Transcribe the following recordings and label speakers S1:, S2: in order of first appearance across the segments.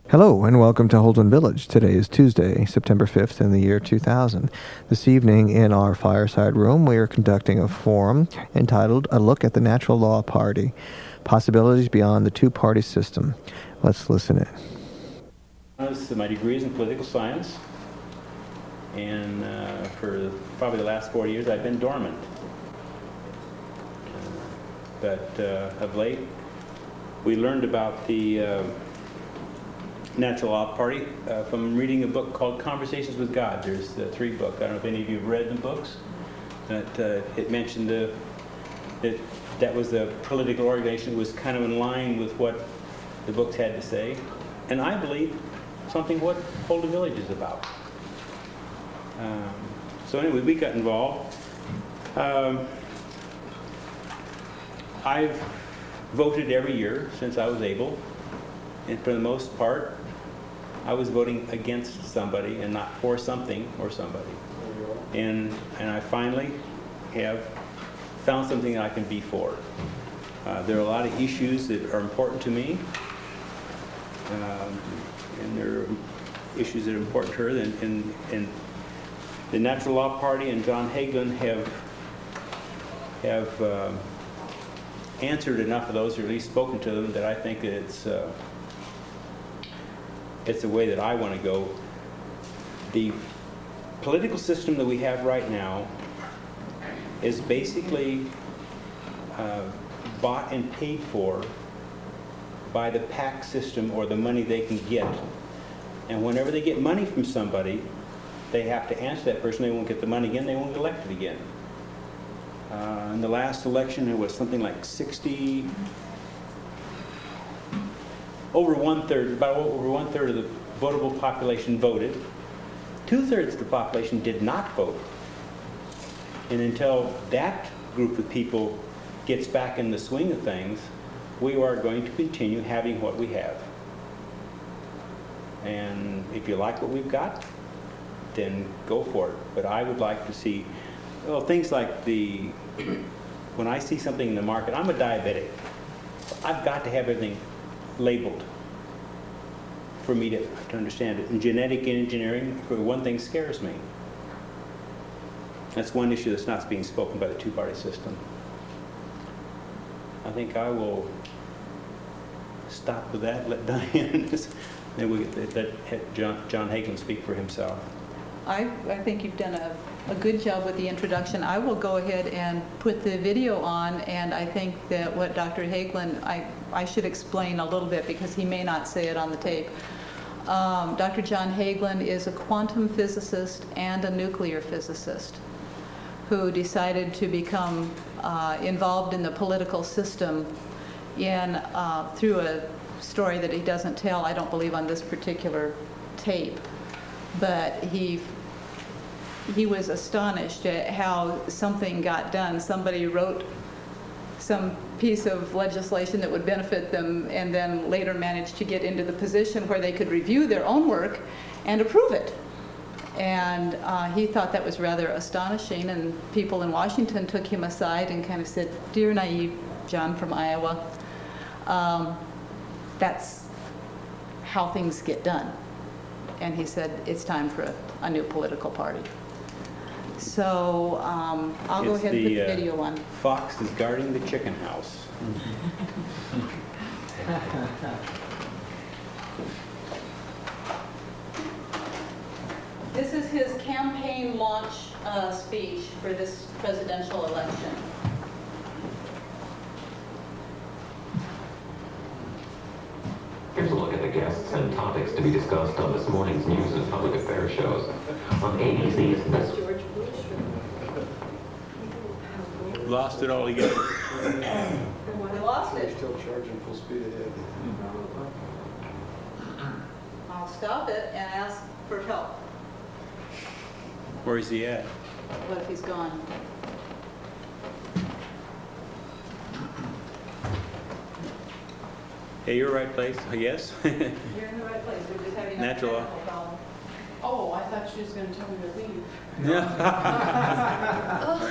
S1: Hello and welcome to Holden Village. Today is Tuesday, September 5th in the year 2000. This evening in our fireside room we are conducting a forum entitled A Look at the Natural Law Party, Possibilities Beyond the Two-Party System. Let's listen in.
S2: My degree is in political science, and for probably the last 40 years I've been dormant. But of late we learned about the Natural Law Party from reading a book called Conversations with God. There's 3 books. I don't know if any of you have read the books. But it mentioned that was a political organization that was kind of in line with what the books had to say. And I believe something what Holden Village is about. So anyway, we got involved. I've voted every year since I was able. And for the most part, I was voting against somebody and not for something or somebody. And I finally have found something that I can be for. There are a lot of issues that are important to me. And there are issues that are important to her. And the Natural Law Party and John Hagelin have answered enough of those, or at least spoken to them, that I think that it's a way that I want to go. The political system that we have right now is basically bought and paid for by the PAC system, or the money they can get. And whenever they get money from somebody, they have to answer that person. They won't get the money again. They won't get elected again. In the last election, it was something like over one-third of the votable population voted. 2/3 of the population did not vote. And until that group of people gets back in the swing of things, we are going to continue having what we have. And if you like what we've got, then go for it. But I would like to see things like when I see something in the market, I'm a diabetic. I've got to have everything labeled for me to understand it. And genetic engineering, for one thing, scares me. That's one issue that's not being spoken by the two-party system. I think I will stop with that, let Diane, then we let John Hagelin speak for himself.
S3: I think you've done a good job with the introduction. I will go ahead and put the video on, and I think that what Dr. Hagelin, I should explain a little bit because he may not say it on the tape. Dr. John Hagelin is a quantum physicist and a nuclear physicist who decided to become involved in the political system through a story that he doesn't tell, I don't believe, on this particular tape. But he was astonished at how something got done. Somebody wrote some piece of legislation that would benefit them, and then later managed to get into the position where they could review their own work and approve it. And he thought that was rather astonishing, and people in Washington took him aside and kind of said, "Dear naive John from Iowa, that's how things get done." And he said, it's time for a new political party. So I'll go ahead and put the video on.
S2: Fox is guarding the chicken house.
S3: This is his campaign launch speech for this presidential election.
S4: Here's a look at the guests and topics to be discussed on this morning's news and public affairs shows. On ABC's
S3: George Bush.
S2: Lost it all together.
S3: We lost it.
S5: Still charging full speed ahead.
S3: I'll stop it and ask for help.
S2: Where's he at?
S3: What if he's gone?
S2: Hey, you're right place. Yes?
S3: You're in the right place. We're just having a
S2: Natural law.
S3: technical problem.
S6: Oh, I thought she was going to tell me to leave.
S2: Yeah.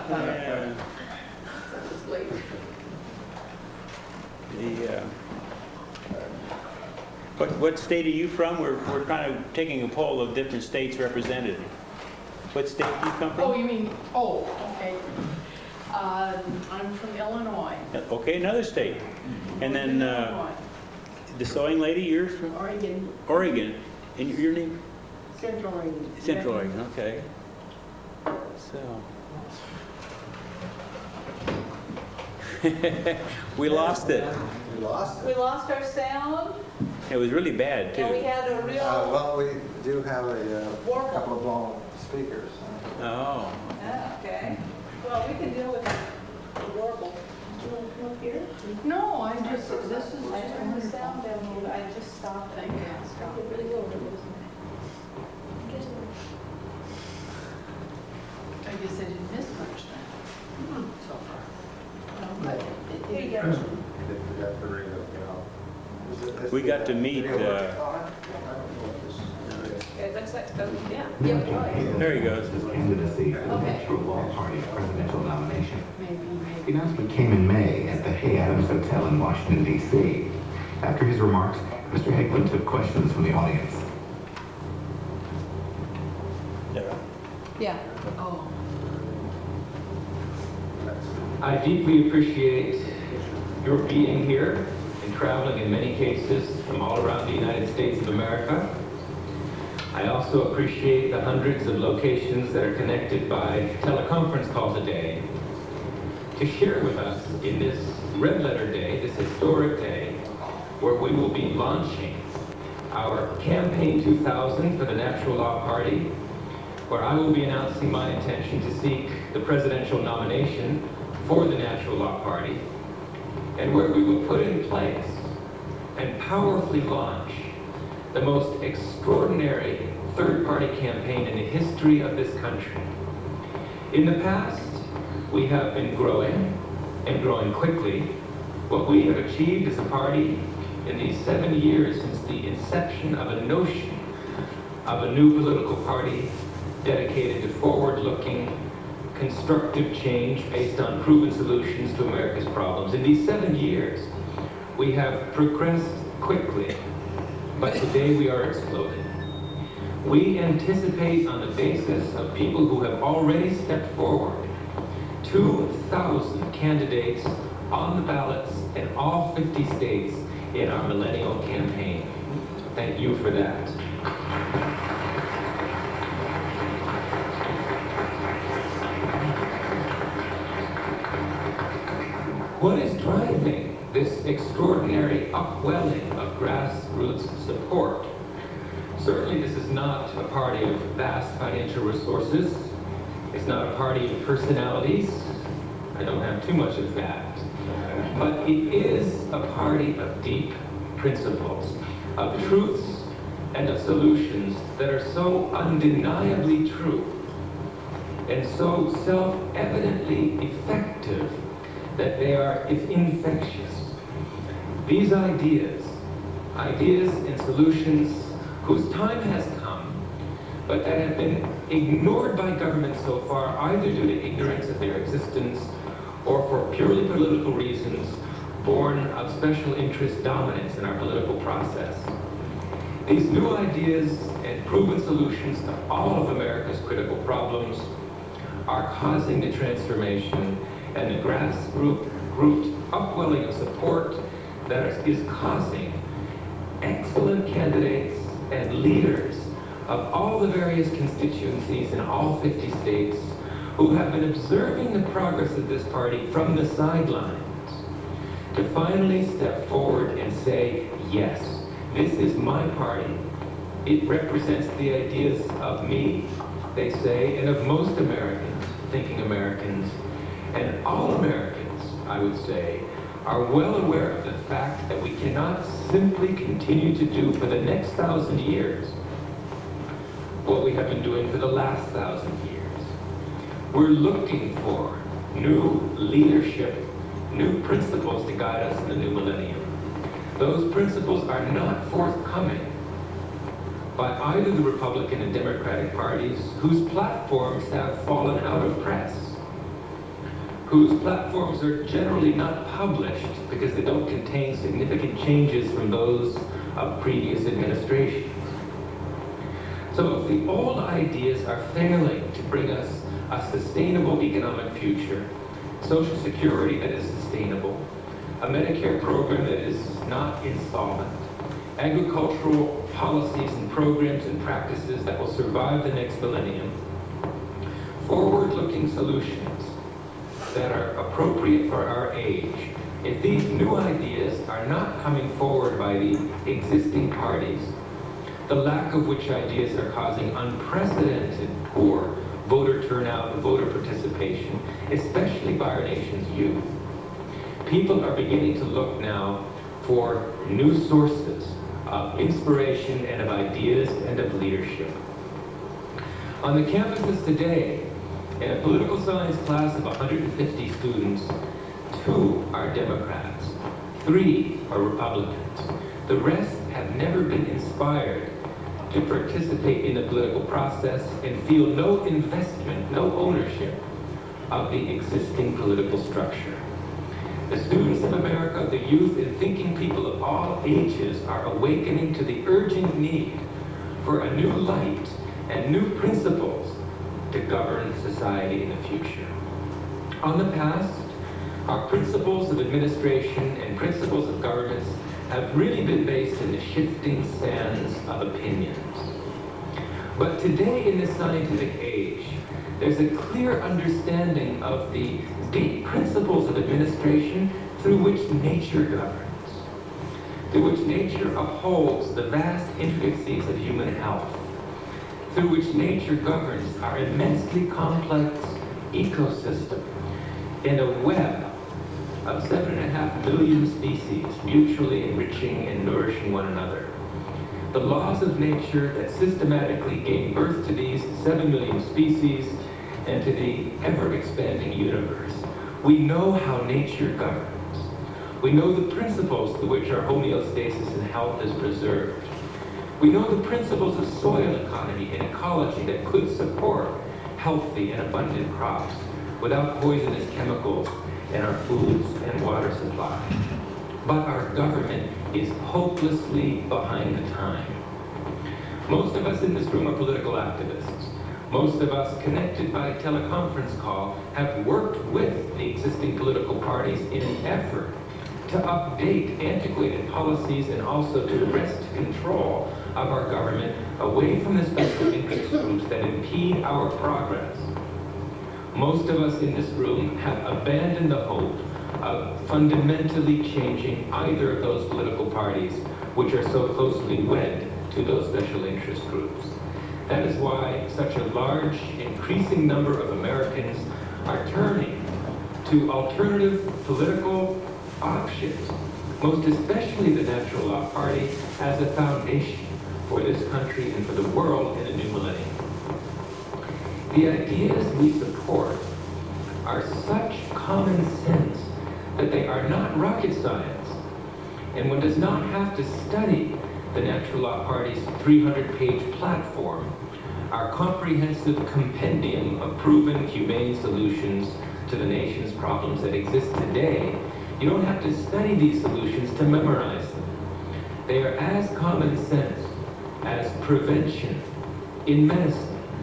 S3: It's late.
S2: What state are you from? We're kind of taking a poll of different states represented. What state do you come
S6: Oh,
S2: from?
S6: you mean, okay. I'm from Illinois.
S2: Okay, another state. And then
S6: Illinois.
S2: the sewing lady, you're from
S6: Oregon,
S2: Oregon. And your name?
S6: Central Oregon.
S2: Central Oregon, okay. So. We lost it.
S1: We lost
S3: We lost our sound,
S2: It was really bad,
S3: and we
S2: too.
S3: had a real,
S1: well, we do have a
S3: Warble.
S1: couple of blown speakers.
S2: Oh.
S3: okay. Well, we can deal with the warble. Do you want to come up here?
S6: No, I just, this is
S3: I
S6: just
S3: turned the
S6: wonderful.
S3: sound down a little bit. I just stopped.
S6: Thank you.
S3: Stopped it really low.
S6: I guess I didn't miss much then, so far. No, but
S3: Here you
S6: it-
S3: go.
S2: We got to meet,
S3: It looks like, yeah.
S2: there he goes.
S4: His candidacy for the
S6: Okay.
S4: Natural Law Party presidential nomination.
S6: maybe.
S4: The announcement came in May at the Hay Adams Hotel in Washington, D.C. After his remarks, Mr. Hegland took questions from the audience.
S3: Yeah.
S6: Oh,
S5: I deeply appreciate your being here and traveling in many cases from all around the United States of America. I also appreciate the hundreds of locations that are connected by teleconference call today to share with us in this red letter day, this historic day, where we will be launching our Campaign 2000 for the Natural Law Party, where I will be announcing my intention to seek the presidential nomination for the Natural Law Party, and where we will put in place and powerfully launch the most extraordinary third-party campaign in the history of this country. In the past, we have been growing, and growing quickly. What we have achieved as a party in these 7 years since the inception of a notion of a new political party dedicated to forward-looking, constructive change based on proven solutions to America's problems. In these 7 years, we have progressed quickly, but today we are exploding. We anticipate, on the basis of people who have already stepped forward, 2,000 candidates on the ballots in all 50 states in our millennial campaign. Thank you for that. What is driving this extraordinary upwelling of grassroots support? Certainly this is not a party of vast financial resources. It's not a party of personalities. I don't have too much of that. But it is a party of deep principles, of truths and of solutions that are so undeniably true and so self-evidently effective that they are infectious. These ideas and solutions whose time has come, but that have been ignored by government so far, either due to ignorance of their existence or for purely political reasons born of special interest dominance in our political process. These new ideas and proven solutions to all of America's critical problems are causing the transformation and the grassroots upwelling of support that is causing excellent candidates and leaders of all the various constituencies in all 50 states who have been observing the progress of this party from the sidelines to finally step forward and say, yes, this is my party. It represents the ideas of me, they say, and of most Americans, thinking Americans, and all Americans, I would say, are well aware of the fact that we cannot simply continue to do for the next 1,000 years what we have been doing for the last 1,000 years. We're looking for new leadership, new principles to guide us in the new millennium. Those principles are not forthcoming by either the Republican and Democratic parties whose platforms have fallen out of press. whose platforms are generally not published because they don't contain significant changes from those of previous administrations. So if the old ideas are failing to bring us a sustainable economic future, Social Security that is sustainable, a Medicare program that is not insolvent, agricultural policies and programs and practices that will survive the next millennium, forward-looking solutions that are appropriate for our age, if these new ideas are not coming forward by the existing parties, the lack of which ideas are causing unprecedented poor voter turnout and voter participation, especially by our nation's youth. People are beginning to look now for new sources of inspiration and of ideas and of leadership. On the campuses today, in a political science class of 150 students, 2 are Democrats, 3 are Republicans. The rest have never been inspired to participate in the political process and feel no investment, no ownership of the existing political structure. The students of America, the youth and thinking people of all ages are awakening to the urgent need for a new light and new principles to govern society in the future. On the past, our principles of administration and principles of governance have really been based in the shifting sands of opinions. But today in this scientific age, there's a clear understanding of the deep principles of administration through which nature governs, through which nature upholds the vast intricacies of human health, through which nature governs our immensely complex ecosystem in a web of 7.5 billion species mutually enriching and nourishing one another. The laws of nature that systematically gave birth to these 7 million species and to the ever-expanding universe. We know how nature governs. We know the principles through which our homeostasis and health is preserved. We know the principles of soil economy and ecology that could support healthy and abundant crops without poisonous chemicals in our foods and water supply. But our government is hopelessly behind the time. Most of us in this room are political activists. Most of us connected by teleconference call have worked with the existing political parties in an effort to update antiquated policies and also to wrest control of our government away from the special interest groups that impede our progress. Most of us in this room have abandoned the hope of fundamentally changing either of those political parties which are so closely wed to those special interest groups. That is why such a large, increasing number of Americans are turning to alternative political options, most especially the Natural Law Party, as a foundation for this country and for the world in a new millennium. The ideas we support are such common sense that they are not rocket science, and one does not have to study the Natural Law Party's 300-page platform, our comprehensive compendium of proven humane solutions to the nation's problems that exist today. You don't have to study these solutions to memorize them. They are as common sense as prevention in medicine.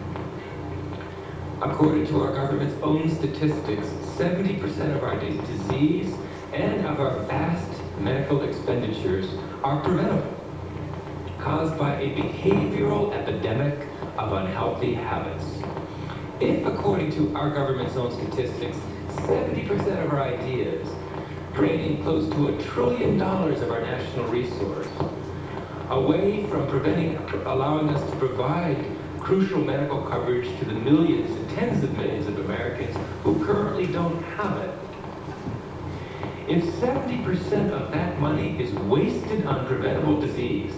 S5: According to our government's own statistics, 70% of our disease and of our vast medical expenditures are preventable, caused by a behavioral epidemic of unhealthy habits. If, according to our government's own statistics, 70% of our ideas, draining close to $1 trillion of our national resource, away from allowing us to provide crucial medical coverage to the millions and tens of millions of Americans who currently don't have it. If 70% of that money is wasted on preventable disease,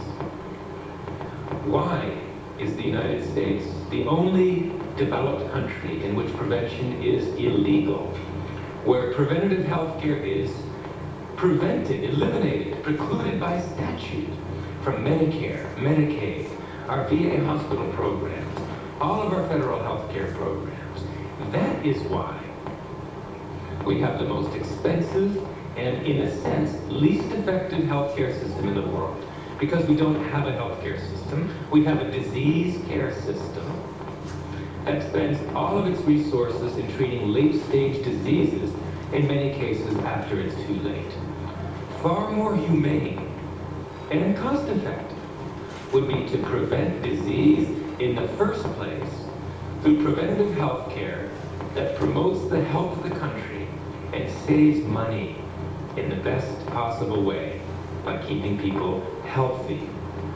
S5: why is the United States the only developed country in which prevention is illegal, where preventative health care is prevented, eliminated, precluded by statute from Medicare, Medicaid, our VA hospital programs, all of our federal health care programs? That is why We have the most expensive and, in a sense, least effective healthcare system in the world. Because we don't have a healthcare system, we have a disease care system that spends all of its resources in treating late-stage diseases, in many cases after it's too late. Far more humane and cost-effective would be to prevent disease in the first place through preventative health care that promotes the health of the country and saves money in the best possible way by keeping people healthy.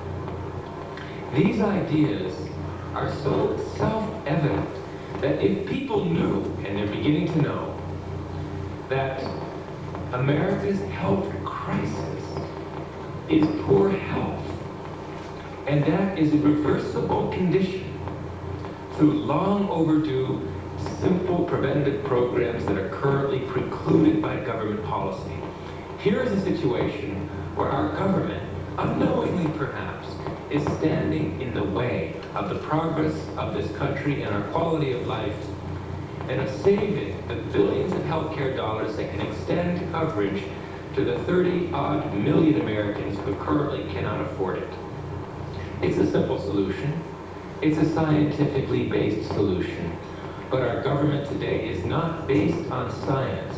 S5: These ideas are so self-evident that if people knew, and they're beginning to know, that America's health crisis is poor health, and that is a reversible condition through long overdue, simple preventative programs that are currently precluded by government policy. Here is a situation where our government, unknowingly perhaps, is standing in the way of the progress of this country and our quality of life, and of saving the billions of healthcare dollars that can extend coverage to the 30-odd million Americans who currently cannot afford it. It's a simple solution. It's a scientifically based solution. But our government today is not based on science.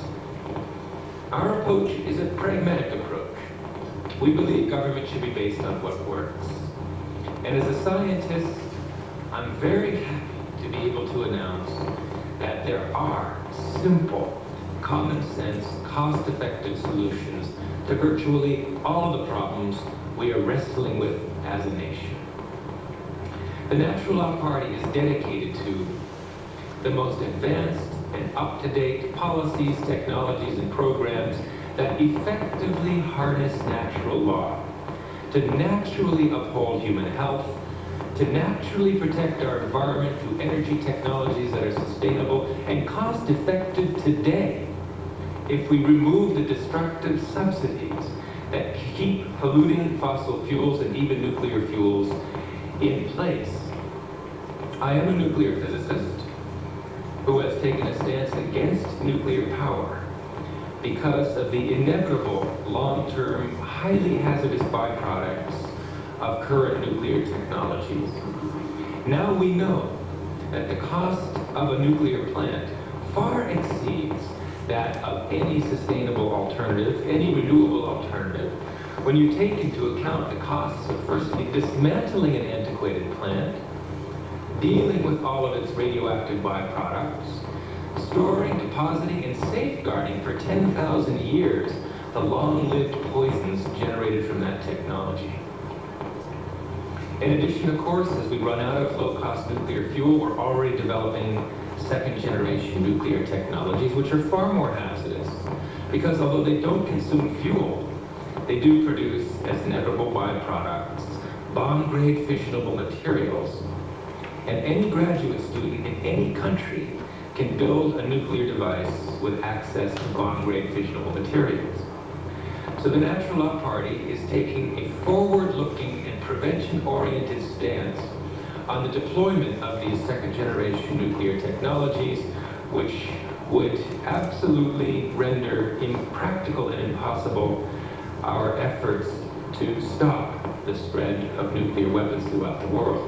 S5: Our approach is a pragmatic approach. We believe government should be based on what works. And as a scientist, I'm very happy to be able to announce that there are simple, common sense, cost-effective solutions to virtually all of the problems we are wrestling with as a nation. The Natural Law Party is dedicated to the most advanced and up-to-date policies, technologies, and programs that effectively harness natural law to naturally uphold human health, to naturally protect our environment through energy technologies that are sustainable and cost-effective today if we remove the destructive subsidies that keep polluting fossil fuels and even nuclear fuels in place. I am a nuclear physicist who has taken a stance against nuclear power because of the inevitable long-term, highly hazardous byproducts of current nuclear technologies. Now we know that the cost of a nuclear plant far exceeds that of any sustainable alternative, any renewable alternative, when you take into account the costs of firstly dismantling an antiquated plant, dealing with all of its radioactive byproducts, storing, depositing, and safeguarding for 10,000 years the long-lived poisons generated from that technology. In addition, of course, as we run out of low-cost nuclear fuel, we're already developing second-generation nuclear technologies, which are far more hazardous, because although they don't consume fuel, they do produce, as inevitable byproducts, bomb-grade fissionable materials. And any graduate student in any country can build a nuclear device with access to bomb-grade fissionable materials. So the Natural Law Party is taking a forward-looking and prevention-oriented stance on the deployment of these second-generation nuclear technologies, which would absolutely render impractical and impossible our efforts to stop the spread of nuclear weapons throughout the world.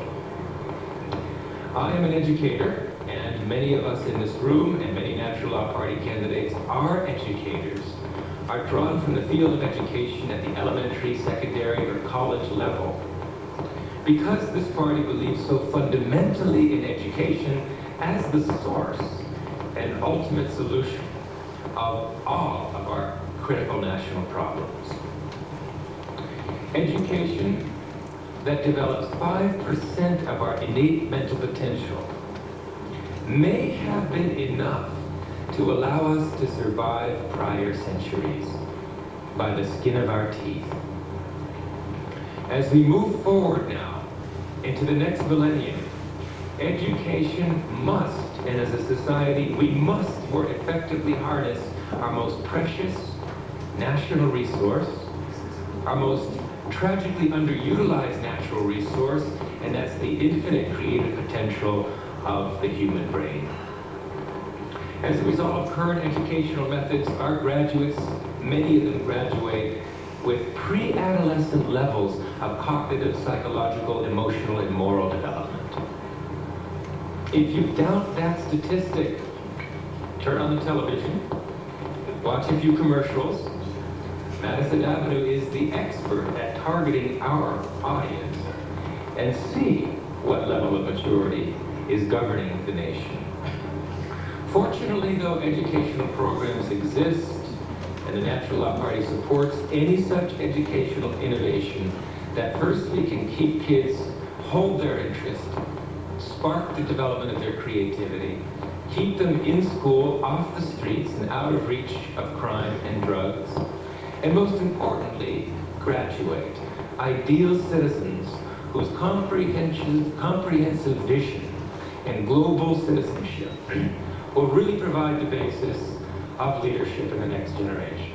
S5: I am an educator, and many of us in this room and many Natural Law Party candidates are educators, are drawn from the field of education at the elementary, secondary, or college level. Because this party believes so fundamentally in education as the source and ultimate solution of all of our critical national problems. Education that develops 5% of our innate mental potential may have been enough to allow us to survive prior centuries by the skin of our teeth. As we move forward now into the next millennium, education must, and as a society, we must more effectively harness our most precious national resource, our most tragically underutilized natural resource, and that's the infinite creative potential of the human brain. As a result of current educational methods, our graduates, many of them graduate with pre-adolescent levels of cognitive, psychological, emotional, and moral development. If you doubt that statistic, turn on the television, watch a few commercials. Madison Avenue is the expert at targeting our audience, and see what level of maturity is governing the nation. Fortunately, though, educational programs exist, and the Natural Law Party supports any such educational innovation that firstly can keep kids, hold their interest, spark the development of their creativity, keep them in school, off the streets, and out of reach of crime and drugs, and most importantly, graduate ideal citizens whose comprehensive vision and global citizenship will really provide the basis of leadership in the next generation.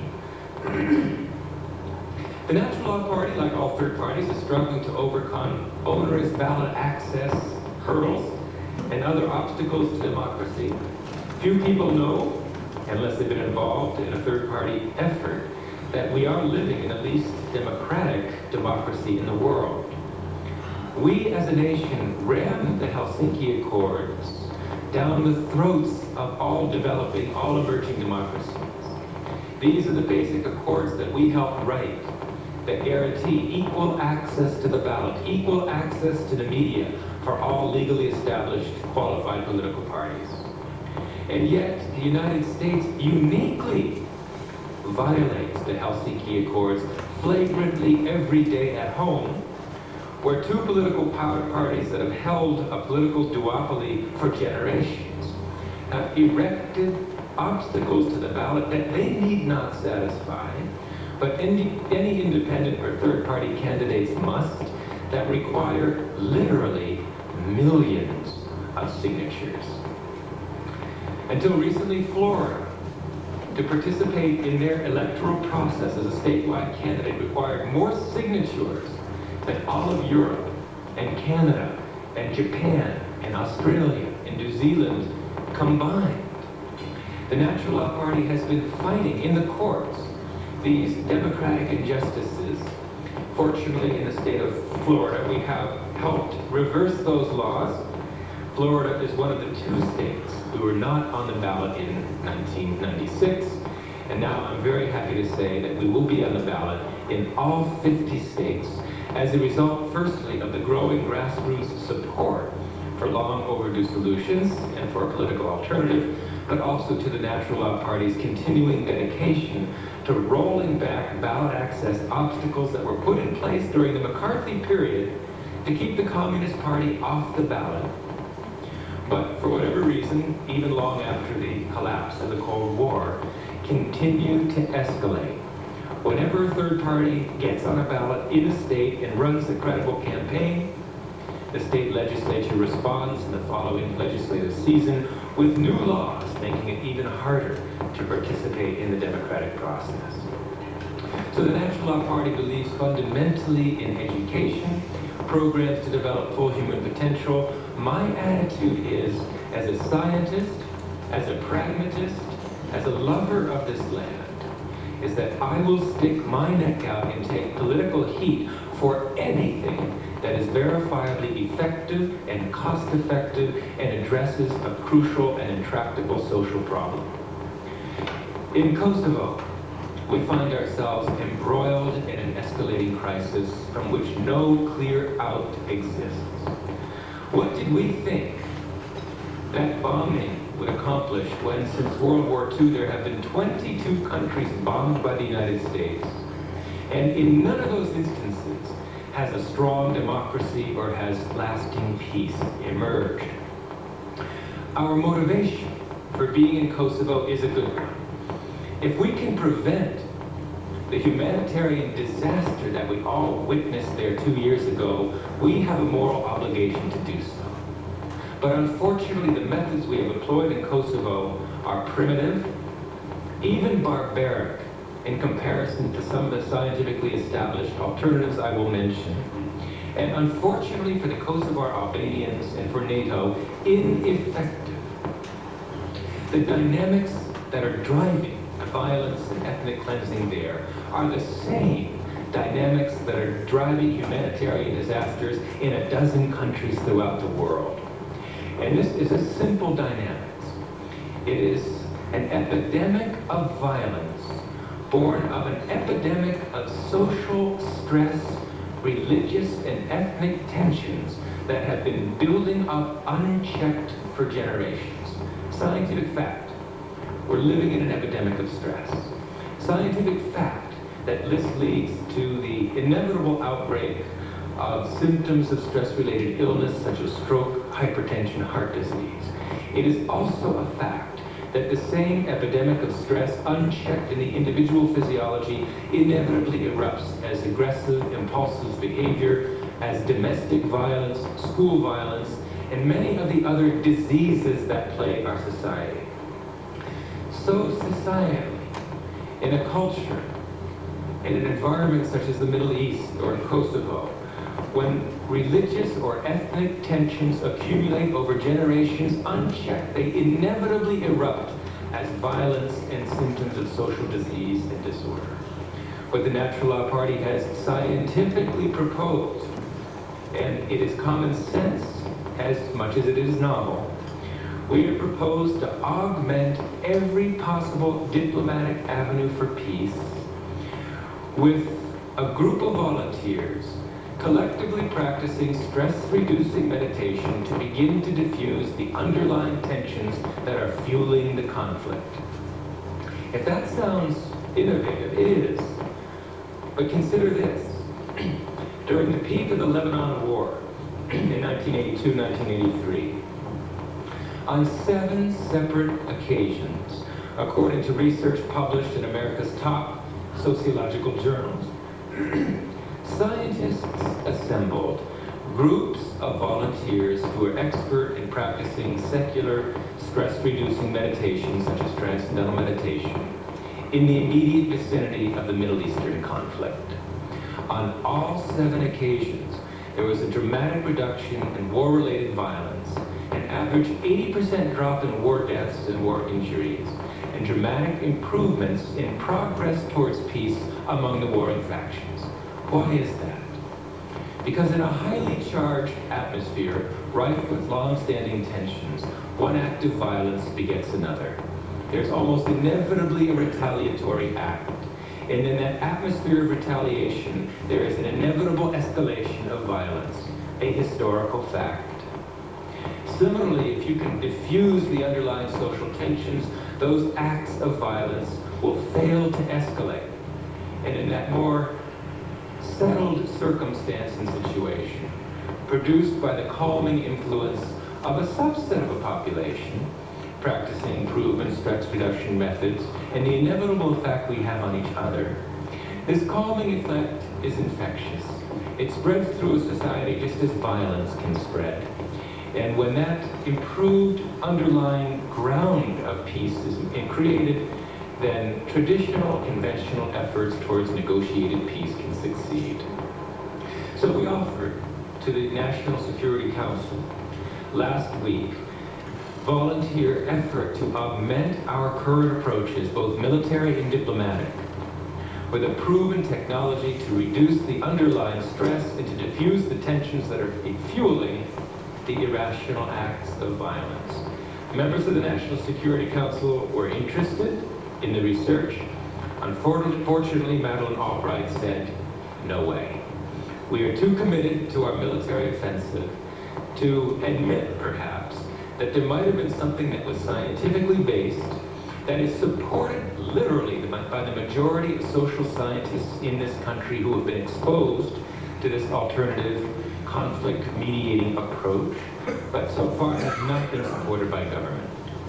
S5: The Natural Law Party, like all third parties, is struggling to overcome onerous ballot access hurdles and other obstacles to democracy. Few people know, unless they've been involved in a third-party effort, that we are living in the least democratic democracy in the world. We as a nation ran the Helsinki Accords down the throats of all developing, all emerging democracies. These are the basic accords that we helped write that guarantee equal access to the ballot, equal access to the media for all legally established qualified political parties. And yet, the United States uniquely violates the Helsinki Accords flagrantly every day at home, where two political parties that have held a political duopoly for generations have erected obstacles to the ballot that they need not satisfy, but any independent or third-party candidates must, that require literally millions of signatures. Until recently, Florida, to participate in their electoral process as a statewide candidate, required more signatures than all of Europe and Canada and Japan and Australia and New Zealand combined. The Natural Law Party has been fighting in the courts these democratic injustices. Fortunately, in the state of Florida, we have helped reverse those laws. Florida is one of the two states who were not on the ballot in 1996, and now I'm very happy to say that we will be on the ballot in all 50 states as a result, firstly, of the growing grassroots support for long overdue solutions and for a political alternative, but also to the Natural Law Party's continuing dedication to rolling back ballot access obstacles that were put in place during the McCarthy period to keep the Communist Party off the ballot. But for whatever reason, even long after the collapse of the Cold War, continued to escalate. Whenever a third party gets on a ballot in a state and runs a credible campaign, the state legislature responds in the following legislative season with new laws, making it even harder to participate in the democratic process. So the Natural Law Party believes fundamentally in education, programs to develop full human potential. My attitude is, as a scientist, as a pragmatist, as a lover of this land, is that I will stick my neck out and take political heat for anything that is verifiably effective and cost-effective and addresses a crucial and intractable social problem. In Kosovo, we find ourselves embroiled in an escalating crisis from which no clear out exists. What did we think that bombing would accomplish when, since World War II, there have been 22 countries bombed by the United States, and in none of those instances has a strong democracy or has lasting peace emerged? Our motivation for being in Kosovo is a good one. If we can prevent the humanitarian disaster that we all witnessed there 2 years ago, we have a moral obligation to do so. But unfortunately, the methods we have employed in Kosovo are primitive, even barbaric, in comparison to some of the scientifically established alternatives I will mention. And unfortunately for the Kosovar Albanians and for NATO, ineffective. The dynamics that are driving the violence and ethnic cleansing there are the same dynamics that are driving humanitarian disasters in a dozen countries throughout the world. And this is a simple dynamics. It is an epidemic of violence born of an epidemic of social stress, religious and ethnic tensions that have been building up unchecked for generations. Scientific fact, we're living in an epidemic of stress. Scientific fact that this leads to the inevitable outbreak of symptoms of stress-related illness such as stroke, hypertension, heart disease. It is also a fact that the same epidemic of stress, unchecked in the individual physiology, inevitably erupts as aggressive, impulsive behavior, as domestic violence, school violence, and many of the other diseases that plague our society. So societally, in a culture, in an environment such as the Middle East or in Kosovo, when religious or ethnic tensions accumulate over generations unchecked, they inevitably erupt as violence and symptoms of social disease and disorder. What the Natural Law Party has scientifically proposed, and it is common sense as much as it is novel, we have proposed to augment every possible diplomatic avenue for peace with a group of volunteers collectively practicing stress-reducing meditation to begin to diffuse the underlying tensions that are fueling the conflict. If that sounds innovative, it is. But consider this. During the peak of the Lebanon War in 1982-1983, on 7 separate occasions, according to research published in America's top sociological journals, scientists assembled groups of volunteers who are expert in practicing secular stress-reducing meditation, such as transcendental meditation, in the immediate vicinity of the Middle Eastern conflict. On all 7 occasions, there was a dramatic reduction in war-related violence, an average 80% drop in war deaths and war injuries, and dramatic improvements in progress towards peace among the warring factions. Why is that? Because in a highly charged atmosphere, rife with long-standing tensions, one act of violence begets another. There's almost inevitably a retaliatory act. And in that atmosphere of retaliation, there is an inevitable escalation of violence, a historical fact. Similarly, if you can diffuse the underlying social tensions, those acts of violence will fail to escalate. And in that more settled circumstance and situation, produced by the calming influence of a subset of a population, practicing proven stress reduction methods, and the inevitable effect we have on each other, this calming effect is infectious. It spreads through a society just as violence can spread. And when that improved underlying ground of peace is created, then traditional, conventional efforts towards negotiated peace can succeed. So we offered to the National Security Council last week volunteer effort to augment our current approaches, both military and diplomatic, with a proven technology to reduce the underlying stress and to diffuse the tensions that are fueling the irrational acts of violence. Members of the National Security Council were interested in the research. Unfortunately, Madeleine Albright said, no way. We are too committed to our military offensive to admit, perhaps, that there might have been something that was scientifically based, that is supported literally by the majority of social scientists in this country who have been exposed to this alternative conflict mediating approach, but so far has not been supported by government.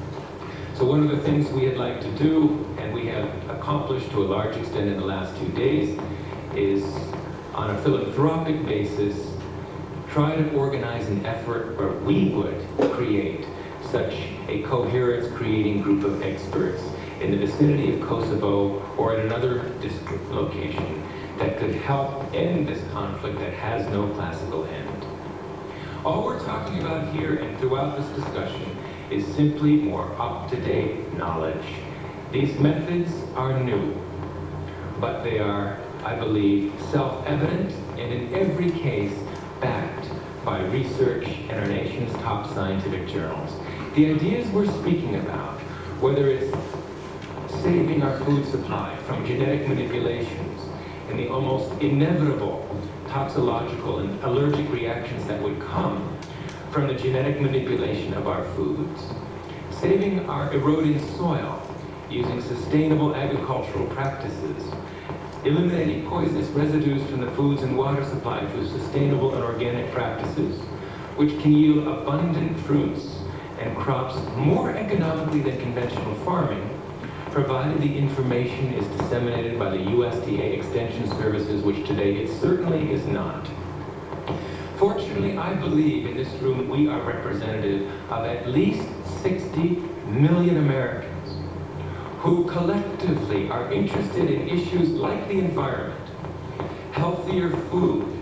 S5: So one of the things we would like to do, and we have accomplished to a large extent in the last 2 days, is on a philanthropic basis, try to organize an effort where we would create such a coherence-creating group of experts in the vicinity of Kosovo or at another district location that could help end this conflict that has no classical end. All we're talking about here and throughout this discussion is simply more up-to-date knowledge. These methods are new, but they are, I believe, self-evident and in every case backed by research in our nation's top scientific journals. The ideas we're speaking about, whether it's saving our food supply from genetic manipulations and the almost inevitable toxicological and allergic reactions that would come from the genetic manipulation of our foods, saving our eroding soil using sustainable agricultural practices, eliminating poisonous residues from the foods and water supply through sustainable and organic practices, which can yield abundant fruits and crops more economically than conventional farming, provided the information is disseminated by the USDA Extension Services, which today it certainly is not. Fortunately, I believe in this room we are representative of at least 60 million Americans who collectively are interested in issues like the environment, healthier food,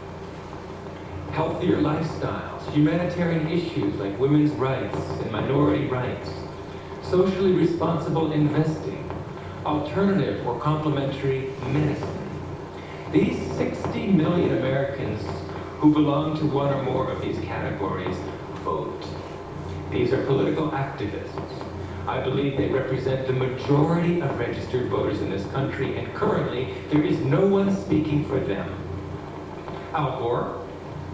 S5: healthier lifestyles, humanitarian issues like women's rights and minority rights, socially responsible investing, alternative or complementary medicine. These 60 million Americans who belong to one or more of these categories vote. These are political activists. I believe they represent the majority of registered voters in this country, and currently there is no one speaking for them. Al Gore,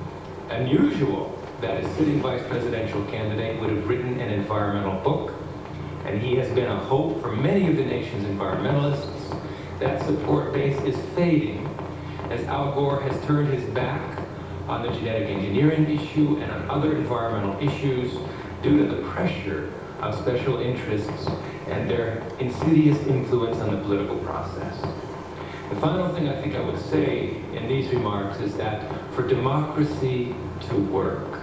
S5: unusual that a sitting vice presidential candidate would have written an environmental book, and he has been a hope for many of the nation's environmentalists. That support base is fading as Al Gore has turned his back on the genetic engineering issue and on other environmental issues due to the pressure of special interests and their insidious influence on the political process. The final thing I think I would say in these remarks is that for democracy to work,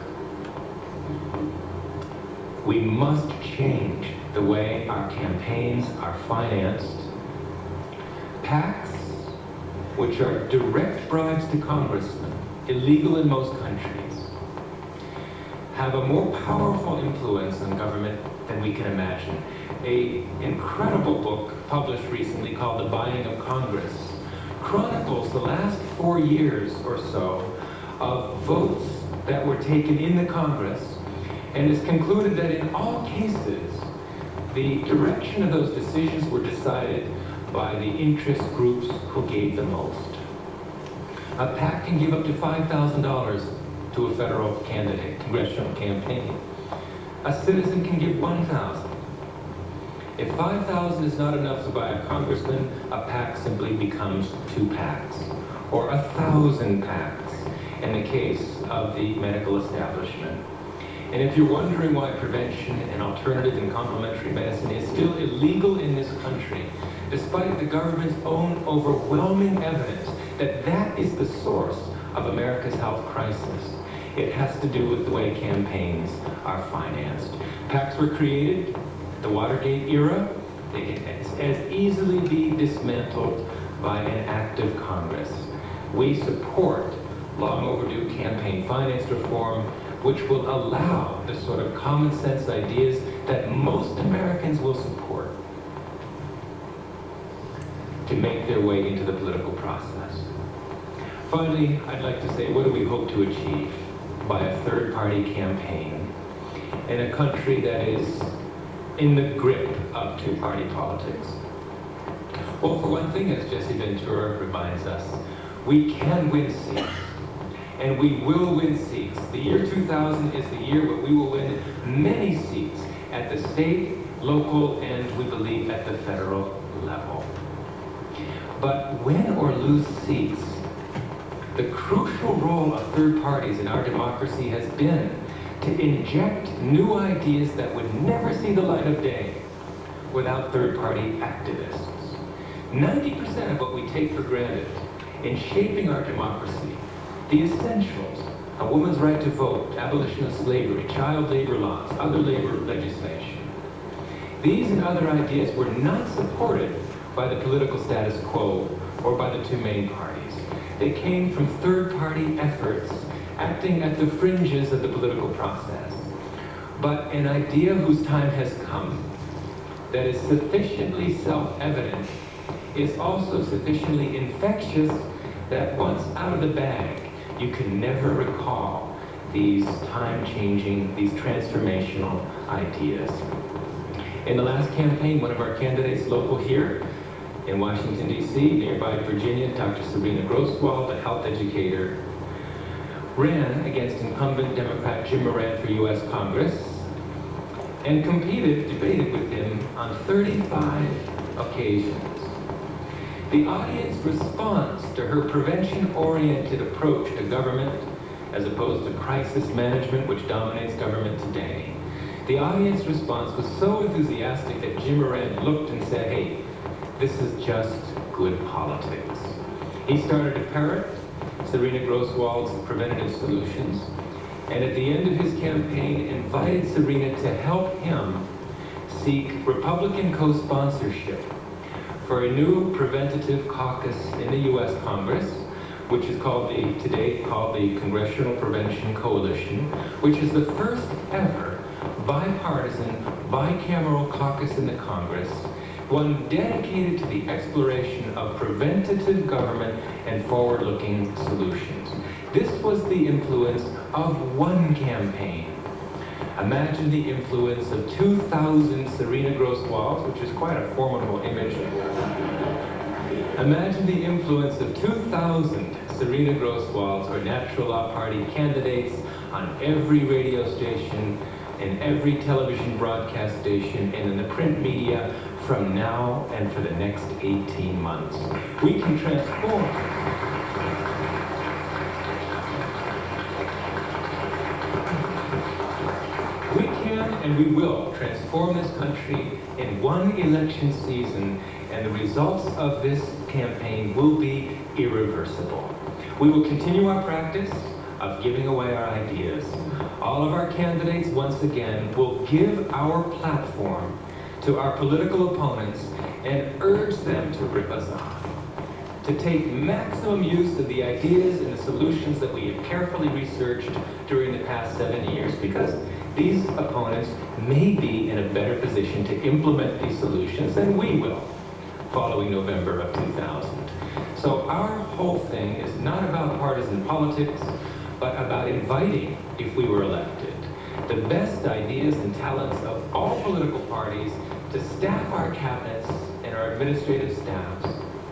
S5: we must change the way our campaigns are financed. PACs, which are direct bribes to congressmen, illegal in most countries, have a more powerful influence on government than we can imagine. An incredible book published recently called The Buying of Congress chronicles the last 4 years or so of votes that were taken in the Congress, and has concluded that in all cases, the direction of those decisions were decided by the interest groups who gave the most. A PAC can give up to $5,000 to a federal candidate, congressional campaign. A citizen can give $1,000. If $5,000 is not enough to buy a congressman, a PAC simply becomes 2 PACs, or 1,000 PACs in the case of the medical establishment. And if you're wondering why prevention and alternative and complementary medicine is still illegal in this country, despite the government's own overwhelming evidence that that is the source of America's health crisis, it has to do with the way campaigns are financed. PACs were created in the Watergate era. They can as easily be dismantled by an act of Congress. We support long overdue campaign finance reform, which will allow the sort of common sense ideas that most Americans will support to make their way into the political process. Finally, I'd like to say, what do we hope to achieve by a third-party campaign in a country that is in the grip of two-party politics? Well, for one thing, as Jesse Ventura reminds us, we can win seats, and we will win seats. The year 2000 is the year where we will win many seats at the state, local, and we believe at the federal level. But win or lose seats, the crucial role of third parties in our democracy has been to inject new ideas that would never see the light of day without third-party activists. 90% of what we take for granted in shaping our democracy, the essentials, a woman's right to vote, abolition of slavery, child labor laws, other labor legislation, these and other ideas were not supported by the political status quo or by the two main parties. They came from third-party efforts acting at the fringes of the political process. but an idea whose time has come, that is sufficiently self-evident, is also sufficiently infectious that once out of the bag, you can never recall these time-changing, these transformational ideas. In the last campaign, one of our candidates local here in Washington, D.C., nearby Virginia, Dr. Sabrina Grosswald, a health educator, ran against incumbent Democrat Jim Moran for U.S. Congress and debated with him on 35 occasions. The audience response to her prevention-oriented approach to government, as opposed to crisis management, which dominates government today, the audience response was so enthusiastic that Jim Moran looked and said, hey, this is just good politics. He started to parrot Sabrina Grosswald's preventative solutions, and at the end of his campaign invited Sabrina to help him seek Republican co-sponsorship for a new preventative caucus in the U.S. Congress, which is today called the Congressional Prevention Coalition, which is the first ever bipartisan, bicameral caucus in the Congress, one dedicated to the exploration of preventative government and forward-looking solutions. This was the influence of one campaign. Imagine the influence of 2,000 Sabrina Grosswalds, which is quite a formidable image. Imagine the influence of 2,000 Sabrina Grosswalds or Natural Law Party candidates on every radio station, in every television broadcast station, and in the print media from now and for the next 18 months. We can transform. We can and we will transform this country in one election season, and the results of this campaign will be irreversible. We will continue our practice of giving away our ideas. All of our candidates, once again, will give our platform to our political opponents and urge them to rip us off, to take maximum use of the ideas and the solutions that we have carefully researched during the past 7 years, because these opponents may be in a better position to implement these solutions than we will following November of 2000. So our whole thing is not about partisan politics, but about inviting, if we were elected, the best ideas and talents of all political parties to staff our cabinets and our administrative staffs,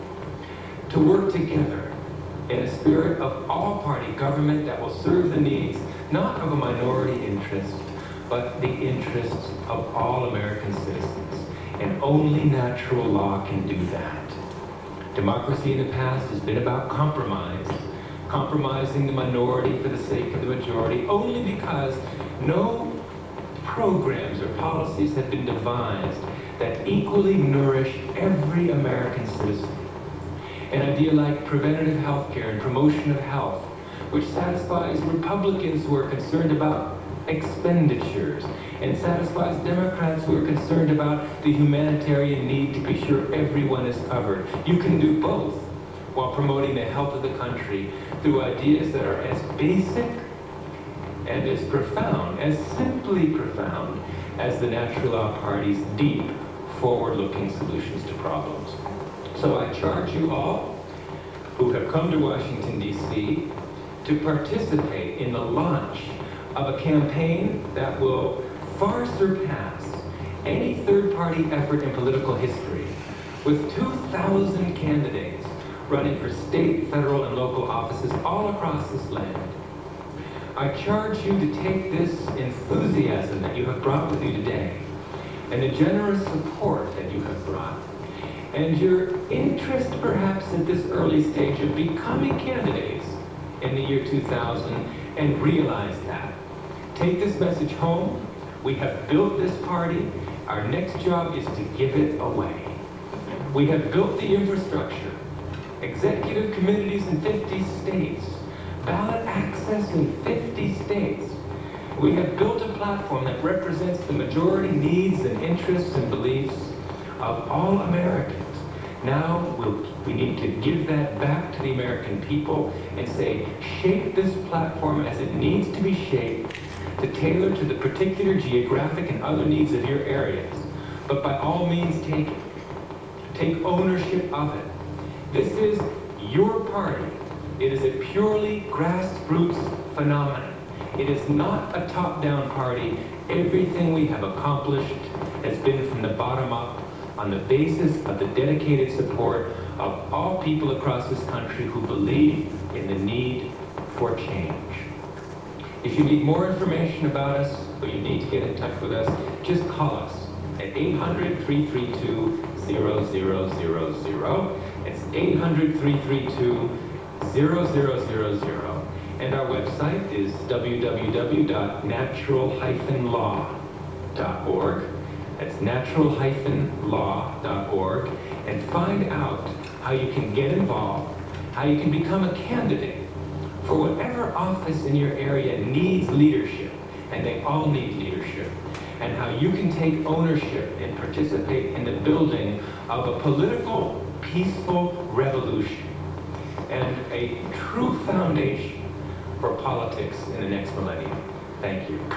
S5: to work together in a spirit of all-party government that will serve the needs, not of a minority interest, but the interests of all American citizens. And only natural law can do that. Democracy in the past has been about compromise, compromising the minority for the sake of the majority, only because no programs or policies have been devised that equally nourish every American citizen. An idea like preventative health care and promotion of health, which satisfies Republicans who are concerned about expenditures and satisfies Democrats who are concerned about the humanitarian need to be sure everyone is covered. You can do both while promoting the health of the country through ideas that are as basic and as profound, as simply profound, as the Natural Law Party's deep, forward-looking solutions to problems. So I charge you all who have come to Washington, D.C. to participate in the launch of a campaign that will far surpass any third-party effort in political history, with 2,000 candidates running for state, federal, and local offices all across this land. I charge you to take this enthusiasm that you have brought with you today, and the generous support that you have brought, and your interest perhaps at this early stage of becoming candidates in the year 2000, and realize that. Take this message home. We have built this party. Our next job is to give it away. We have built the infrastructure, executive committees in 50 states, ballot access in 50 states. We have built a platform that represents the majority needs and interests and beliefs of all Americans. Now we need to give that back to the American people and say, shape this platform as it needs to be shaped to tailor to the particular geographic and other needs of your areas. But by all means, take ownership of it. This is your party. It is a purely grassroots phenomenon. It is not a top-down party. Everything we have accomplished has been from the bottom up on the basis of the dedicated support of all people across this country who believe in the need for change. If you need more information about us, or you need to get in touch with us, just call us at 800-332-0000. It's 800-332-0000. And our website is www.natural-law.org. That's natural-law.org. And find out how you can get involved, how you can become a candidate for whatever office in your area needs leadership, and they all need leadership, and how you can take ownership and participate in the building of a political, peaceful revolution and a true foundation for politics in the next millennium. Thank you.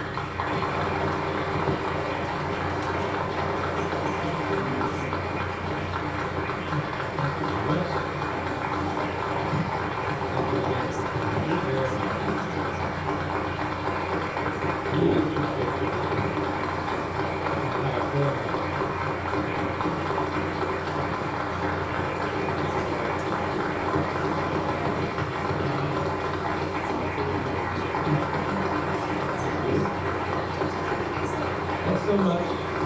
S5: So much.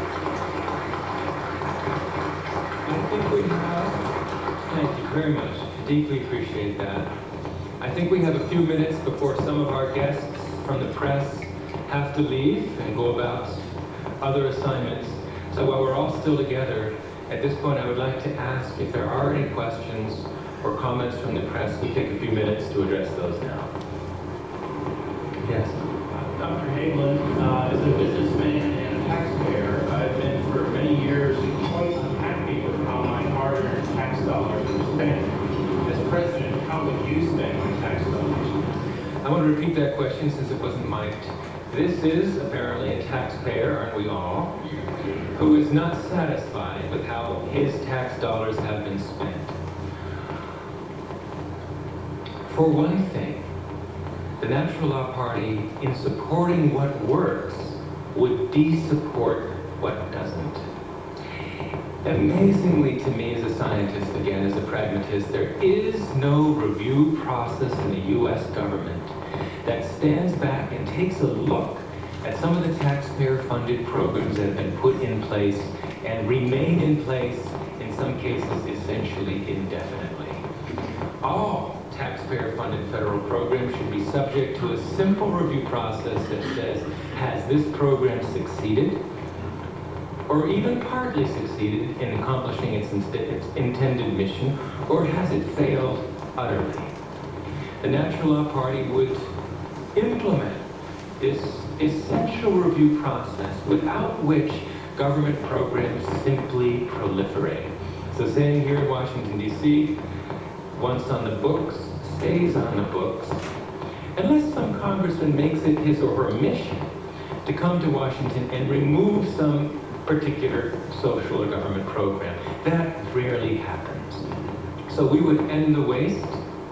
S5: I think we have, thank you very much. I deeply appreciate that. I think we have a few minutes before some of our guests from the press have to leave and go about other assignments. So while we're all still together, at this point I would like to ask if there are any questions or comments from the press. We take a few minutes to address those now. Yes.
S7: Dr. Hagelin, as a businessman and a taxpayer, I've been for many years quite unhappy with how my hard-earned tax dollars are spent. As president, how would you spend my tax dollars?
S5: I want to repeat that question since it wasn't mic'd. This is apparently a taxpayer, aren't we all, who is not satisfied with how his tax dollars have been spent. For one thing, the Natural Law Party, in supporting what works, would de-support what doesn't. Amazingly to me as a scientist, again as a pragmatist, there is no review process in the U.S. government that stands back and takes a look at some of the taxpayer-funded programs that have been put in place and remain in place, in some cases essentially indefinitely. All taxpayer-funded federal programs should be subject to a simple review process that says, has this program succeeded, or even partly succeeded in accomplishing its intended mission, or has it failed utterly? The Natural Law Party would implement this essential review process without which government programs simply proliferate. So saying here in Washington, D.C., once on the books, stays on the books, unless some congressman makes it his or her mission to come to Washington and remove some particular social or government program. That rarely happens. So we would end the waste,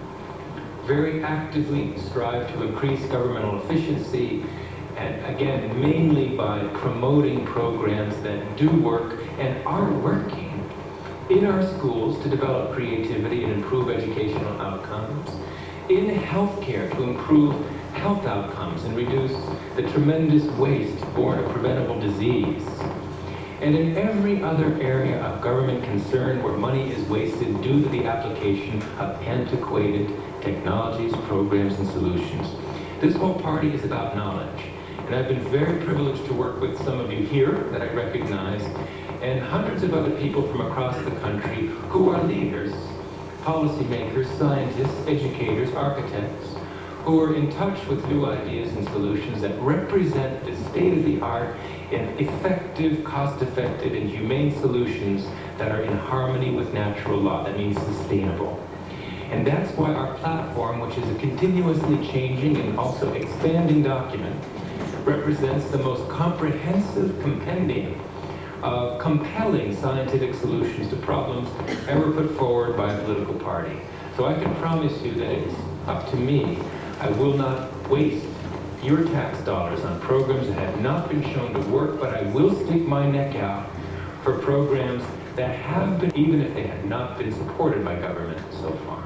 S5: very actively strive to increase governmental efficiency, and again, mainly by promoting programs that do work and are working in our schools to develop creativity and improve educational outcomes, in healthcare to improve health outcomes and reduce the tremendous waste born of preventable disease, and in every other area of government concern where money is wasted due to the application of antiquated technologies, programs, and solutions. This whole party is about knowledge, and I've been very privileged to work with some of you here that I recognize, and hundreds of other people from across the country who are leaders, policymakers, scientists, educators, architects, who are in touch with new ideas and solutions that represent the state-of-the-art in effective, cost-effective, and humane solutions that are in harmony with natural law. That means sustainable. And that's why our platform, which is a continuously changing and also expanding document, represents the most comprehensive compendium of compelling scientific solutions to problems ever put forward by a political party. So I can promise you that it's up to me. I will not waste your tax dollars on programs that have not been shown to work, but I will stick my neck out for programs that have been, even if they have not been supported by government so far.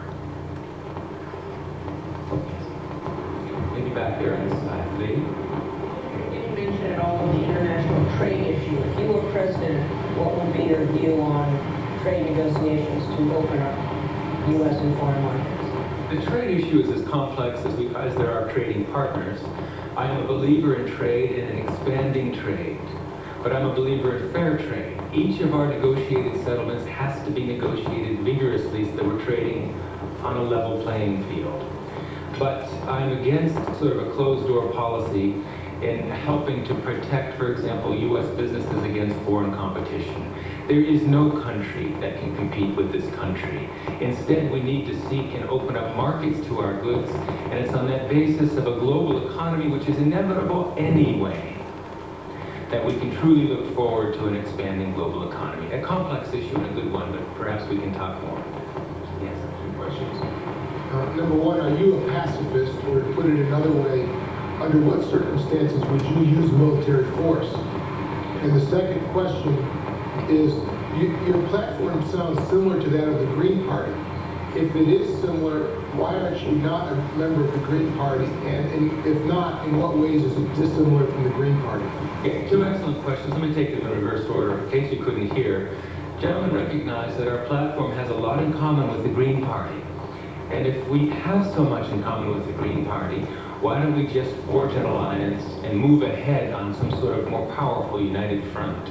S5: Maybe back there on this side, please.
S8: You didn't mention at all the international trade issue. If you were president, what would be your view on trade negotiations to open up U.S. and foreign markets?
S5: The trade issue is as complex as there are trading partners. I am a believer in trade and an expanding trade, but I'm a believer in fair trade. Each of our negotiated settlements has to be negotiated vigorously so that we're trading on a level playing field. But I'm against sort of a closed-door policy in helping to protect, for example, U.S. businesses against foreign competition. There is no country that can compete with this country. Instead, we need to seek and open up markets to our goods, and it's on that basis of a global economy, which is inevitable anyway, that we can truly look forward to an expanding global economy. A complex issue and a good one, but perhaps we can talk more. Yes?
S9: Two questions. Number one, are you a pacifist, or to put it another way, under what circumstances would you use military force? And the second question is, your platform sounds similar to that of the Green Party. If it is similar, why aren't you not a member of the Green Party? And if not, in what ways is it dissimilar from the Green Party?
S5: Okay, two excellent questions. Let me take them in reverse order, in case you couldn't hear. Gentlemen recognize that our platform has a lot in common with the Green Party. And if we have so much in common with the Green Party, why don't we just forge an alliance and move ahead on some sort of more powerful united front?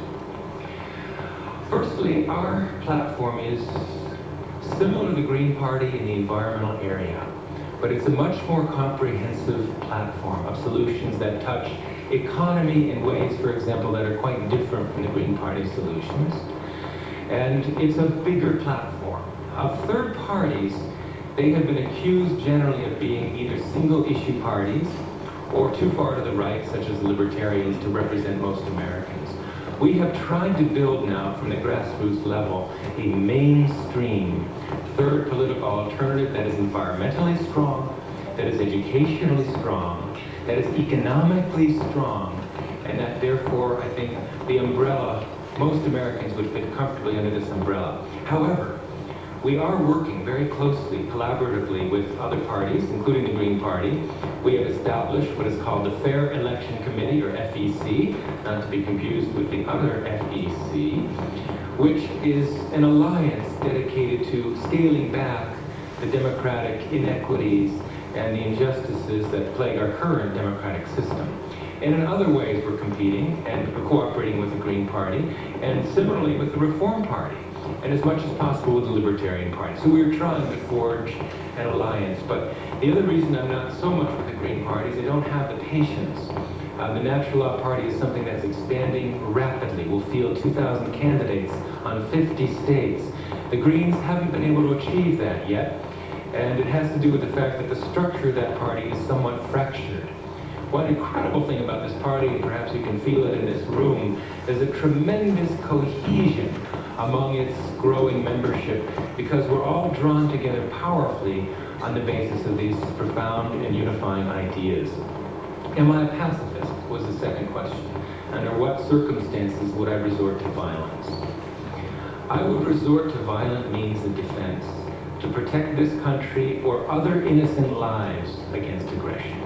S5: Firstly, our platform is similar to the Green Party in the environmental area, but it's a much more comprehensive platform of solutions that touch economy in ways, for example, that are quite different from the Green Party solutions. And it's a bigger platform. Of third parties, they have been accused generally of being either single-issue parties or too far to the right, such as libertarians, to represent most Americans. We have tried to build now, from the grassroots level, a mainstream third political alternative that is environmentally strong, that is educationally strong, that is economically strong, and that therefore, I think, the umbrella, most Americans would fit comfortably under this umbrella. However, we are working very closely, collaboratively with other parties, including the Green Party. We have established what is called the Fair Election Committee, or FEC, not to be confused with the other FEC, which is an alliance dedicated to scaling back the democratic inequities and the injustices that plague our current democratic system. And in other ways, we're competing and we're cooperating with the Green Party, and similarly with the Reform Party, and as much as possible with the Libertarian Party. So we're trying to forge an alliance. But the other reason I'm not so much with the Green Party is they don't have the patience. The Natural Law Party is something that's expanding rapidly. We'll field 2,000 candidates on 50 states. The Greens haven't been able to achieve that yet, and it has to do with the fact that the structure of that party is somewhat fractured. One incredible thing about this party, and perhaps you can feel it in this room, is a tremendous cohesion among its growing membership, because we're all drawn together powerfully on the basis of these profound and unifying ideas. Am I a pacifist, was the second question. Under what circumstances would I resort to violence? I would resort to violent means of defense to protect this country or other innocent lives against aggression.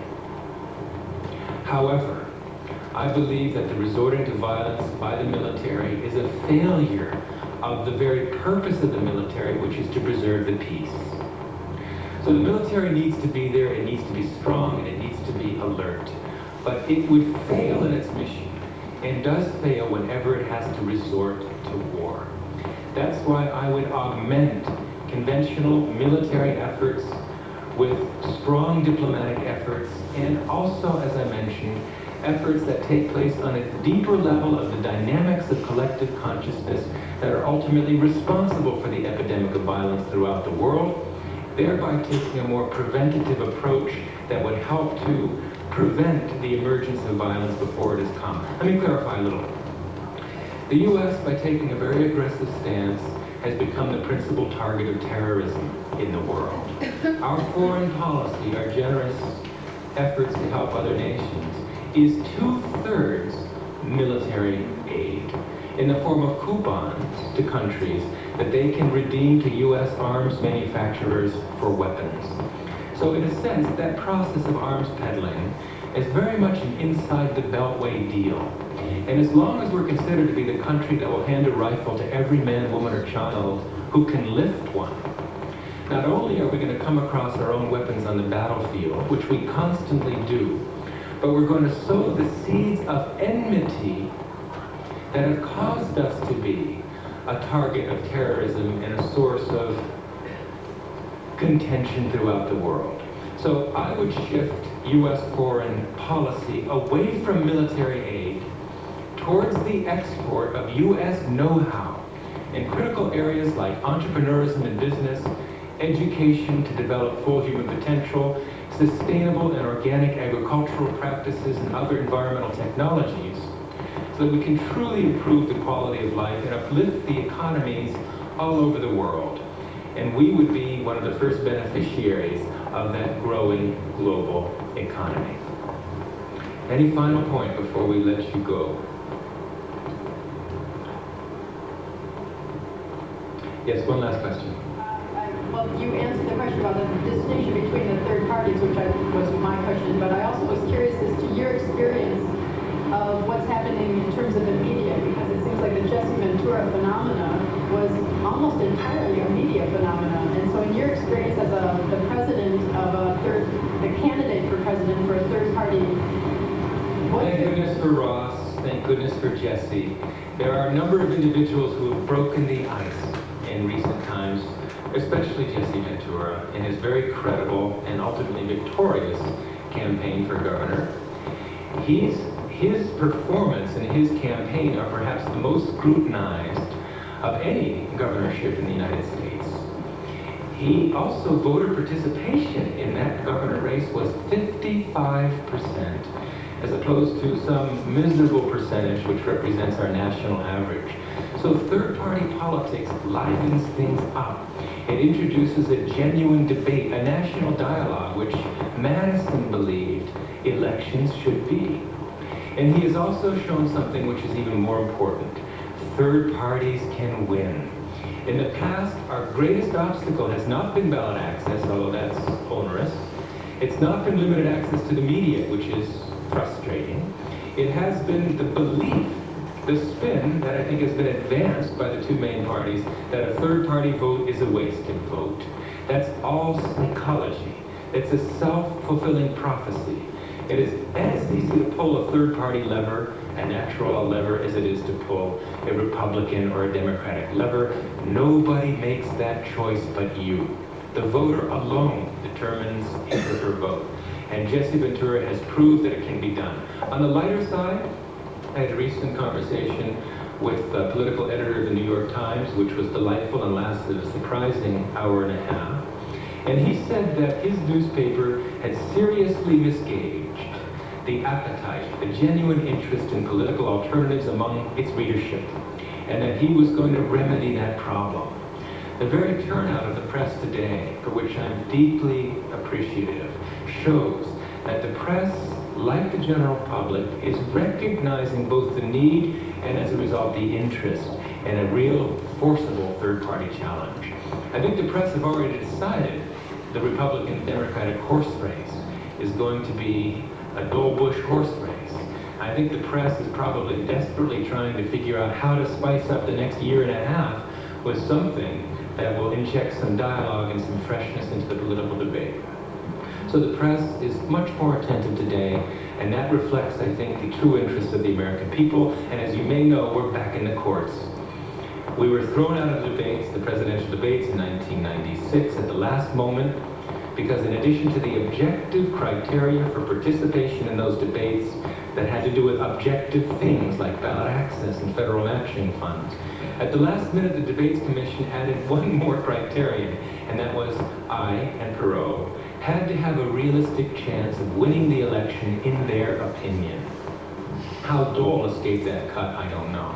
S5: However, I believe that the resorting to violence by the military is a failure of the very purpose of the military, which is to preserve the peace. So the military needs to be there, it needs to be strong, and it needs to be alert. But it would fail in its mission, and does fail whenever it has to resort to war. That's why I would augment conventional military efforts with strong diplomatic efforts, and also, as I mentioned, efforts that take place on a deeper level of the dynamics of collective consciousness that are ultimately responsible for the epidemic of violence throughout the world, thereby taking a more preventative approach that would help to prevent the emergence of violence before it has come. Let me clarify a little. The U.S., by taking a very aggressive stance, has become the principal target of terrorism in the world. Our foreign policy, our generous efforts to help other nations, is 2/3 military aid in the form of coupons to countries that they can redeem to U.S. arms manufacturers for weapons. So in a sense, that process of arms peddling is very much an inside the beltway deal. And as long as we're considered to be the country that will hand a rifle to every man, woman, or child who can lift one, not only are we going to come across our own weapons on the battlefield, which we constantly do, but we're going to sow the seeds of enmity that have caused us to be a target of terrorism and a source of contention throughout the world. So I would shift U.S. foreign policy away from military aid towards the export of U.S. know-how in critical areas like entrepreneurism and business, education to develop full human potential, sustainable and organic agricultural practices and other environmental technologies, so that we can truly improve the quality of life and uplift the economies all over the world. And we would be one of the first beneficiaries of that growing global economy. Any final point before we let you go? Yes, one last question.
S6: Well, you answered the question about the distinction between the third parties, which was my question, but I also was curious as to your experience of what's happening in terms of the media, because it seems like the Jesse Ventura phenomena was almost entirely a media phenomenon. And so in your experience as the president of the candidate for president for a third party,
S5: thank goodness for Ross, thank goodness for Jesse. There are a number of individuals who have broken the ice in recent times, especially Jesse Ventura, in his very credible and ultimately victorious campaign for governor. His performance and his campaign are perhaps the most scrutinized of any governorship in the United States. He also, voter participation in that governor race was 55%, as opposed to some miserable percentage which represents our national average. So third-party politics livens things up. It introduces a genuine debate, a national dialogue, which Madison believed elections should be. And he has also shown something which is even more important. Third parties can win. In the past, our greatest obstacle has not been ballot access, although that's onerous. It's not been limited access to the media, which is frustrating. It has been the belief, the spin that I think has been advanced by the two main parties, that a third-party vote is a wasted vote. That's all psychology. It's a self-fulfilling prophecy. It is as easy to pull a third-party lever, a natural lever, as it is to pull a Republican or a Democratic lever. Nobody makes that choice but you. The voter alone determines his or her vote. And Jesse Ventura has proved that it can be done. On the lighter side, I had a recent conversation with the political editor of the New York Times, which was delightful and lasted a surprising hour and a half. And he said that his newspaper had seriously misgauged the appetite, the genuine interest in political alternatives among its readership, and that he was going to remedy that problem. The very turnout of the press today, for which I'm deeply appreciative, shows that the press, like the general public, is recognizing both the need and, as a result, the interest in a real, forcible third-party challenge. I think the press have already decided the Republican-Democratic horse race is going to be a Dole Bush horse race. I think the press is probably desperately trying to figure out how to spice up the next year and a half with something that will inject some dialogue and some freshness into the political debate. So the press is much more attentive today, and that reflects, I think, the true interests of the American people. And as you may know, we're back in the courts. We were thrown out of debates, the presidential debates in 1996 at the last moment, because in addition to the objective criteria for participation in those debates that had to do with objective things like ballot access and federal matching funds, at the last minute the Debates Commission added one more criterion, and that was I and Perot
S4: had to have a realistic chance of winning the election in their opinion. How Dole escaped that cut, I don't know.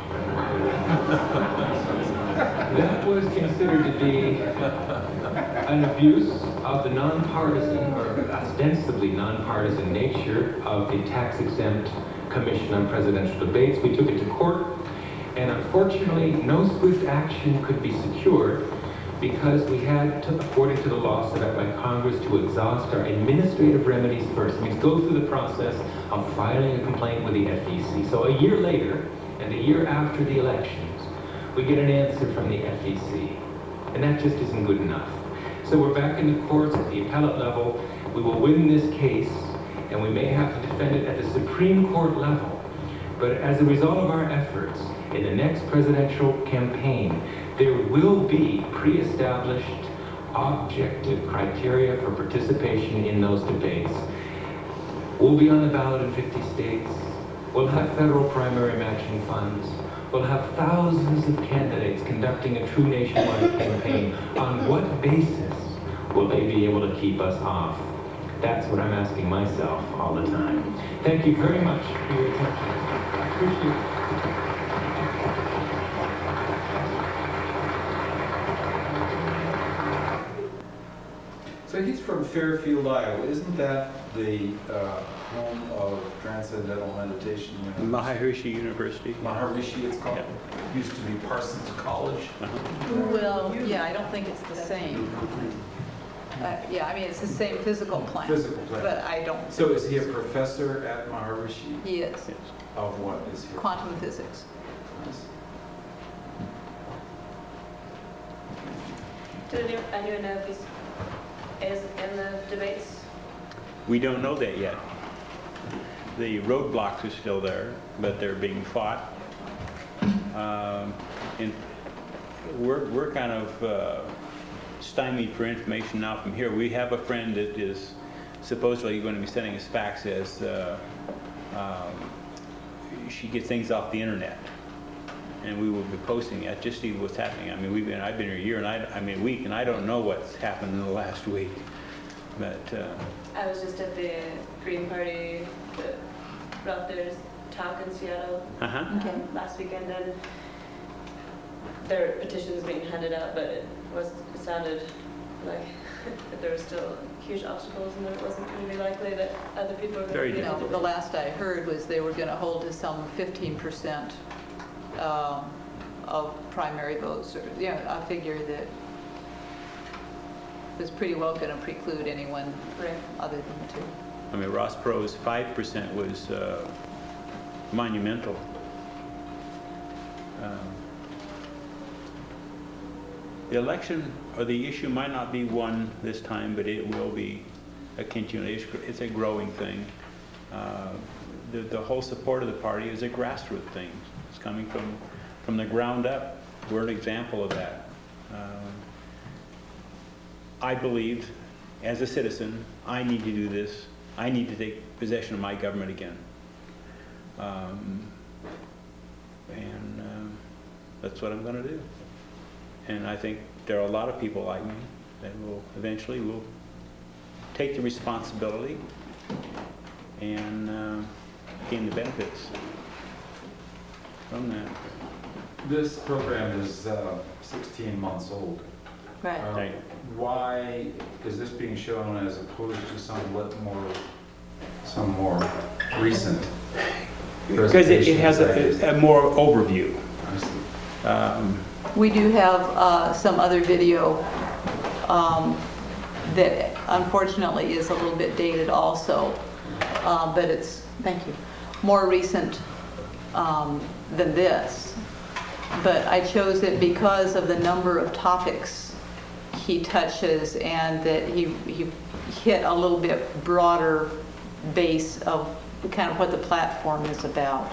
S4: That was considered to be an abuse of the nonpartisan, or ostensibly nonpartisan nature of the tax-exempt Commission on Presidential Debates. We took it to court, and unfortunately, no swift action could be secured because we had to, according to the law set up by Congress, to exhaust our administrative remedies first. It means go through the process of filing a complaint with the FEC. So a year later, and a year after the elections, we get an answer from the FEC. And that just isn't good enough. So we're back in the courts at the appellate level. We will win this case, and we may have to defend it at the Supreme Court level. But as a result of our efforts in the next presidential campaign, there will be pre-established objective criteria for participation in those debates. We'll be on the ballot in 50 states. We'll have federal primary matching funds. We'll have thousands of candidates conducting a true nationwide campaign. On what basis will they be able to keep us off? That's what I'm asking myself all the time. Thank you very much for your attention. I appreciate it.
S10: So he's from Fairfield, Iowa. Isn't that the home of Transcendental Meditation University?
S2: Maharishi University.
S10: Maharishi, it's called.
S2: Yeah.
S10: Used to be Parsons College.
S3: Well, yeah, I don't think it's the same. Yeah, I mean, it's the same physical plant.
S10: Physical plant.
S3: But I don't.
S10: So is he a professor at Maharishi?
S3: He is.
S10: Of what is he?
S3: Quantum physics.
S10: Nice.
S11: Did anyone know if he's is in the debates?
S2: We don't know that yet. The roadblocks are still there, but they're being fought. And we're kind of stymied for information now from here. We have a friend that is supposedly going to be sending us fax as she gets things off the internet, and we will be posting it just to see what's happening. I mean, I've been here a year and a week, and I don't know what's happened in the last week. But
S11: I was just at the Green Party, the Rutgers talk in Seattle last weekend, and there were petitions being handed out, but it sounded like that there were still huge obstacles, and that it wasn't going to be likely that other people were going to be able to.
S3: The last I heard was they were going to hold to some 15% of primary votes, or a figure that was pretty well going to preclude anyone other than the two.
S2: I mean, Ross Perot's 5% was monumental. The election or the issue might not be won this time, but it will be a continuation. It's a growing thing. The whole support of the party is a grassroots thing. It's coming from the ground up. We're an example of that. I believe, as a citizen, I need to do this. I need to take possession of my government again. That's what I'm going to do. And I think there are a lot of people like me that will eventually take the responsibility and gain the benefits from that.
S10: This program is 16 months old.
S3: Right.
S10: Why is this being shown as opposed to some more recent?
S2: Because it has a more overview.
S3: We do have some other video that unfortunately is a little bit dated also, but it's, thank you, more recent than this. But I chose it because of the number of topics he touches, and that he hit a little bit broader base of kind of what the platform is about.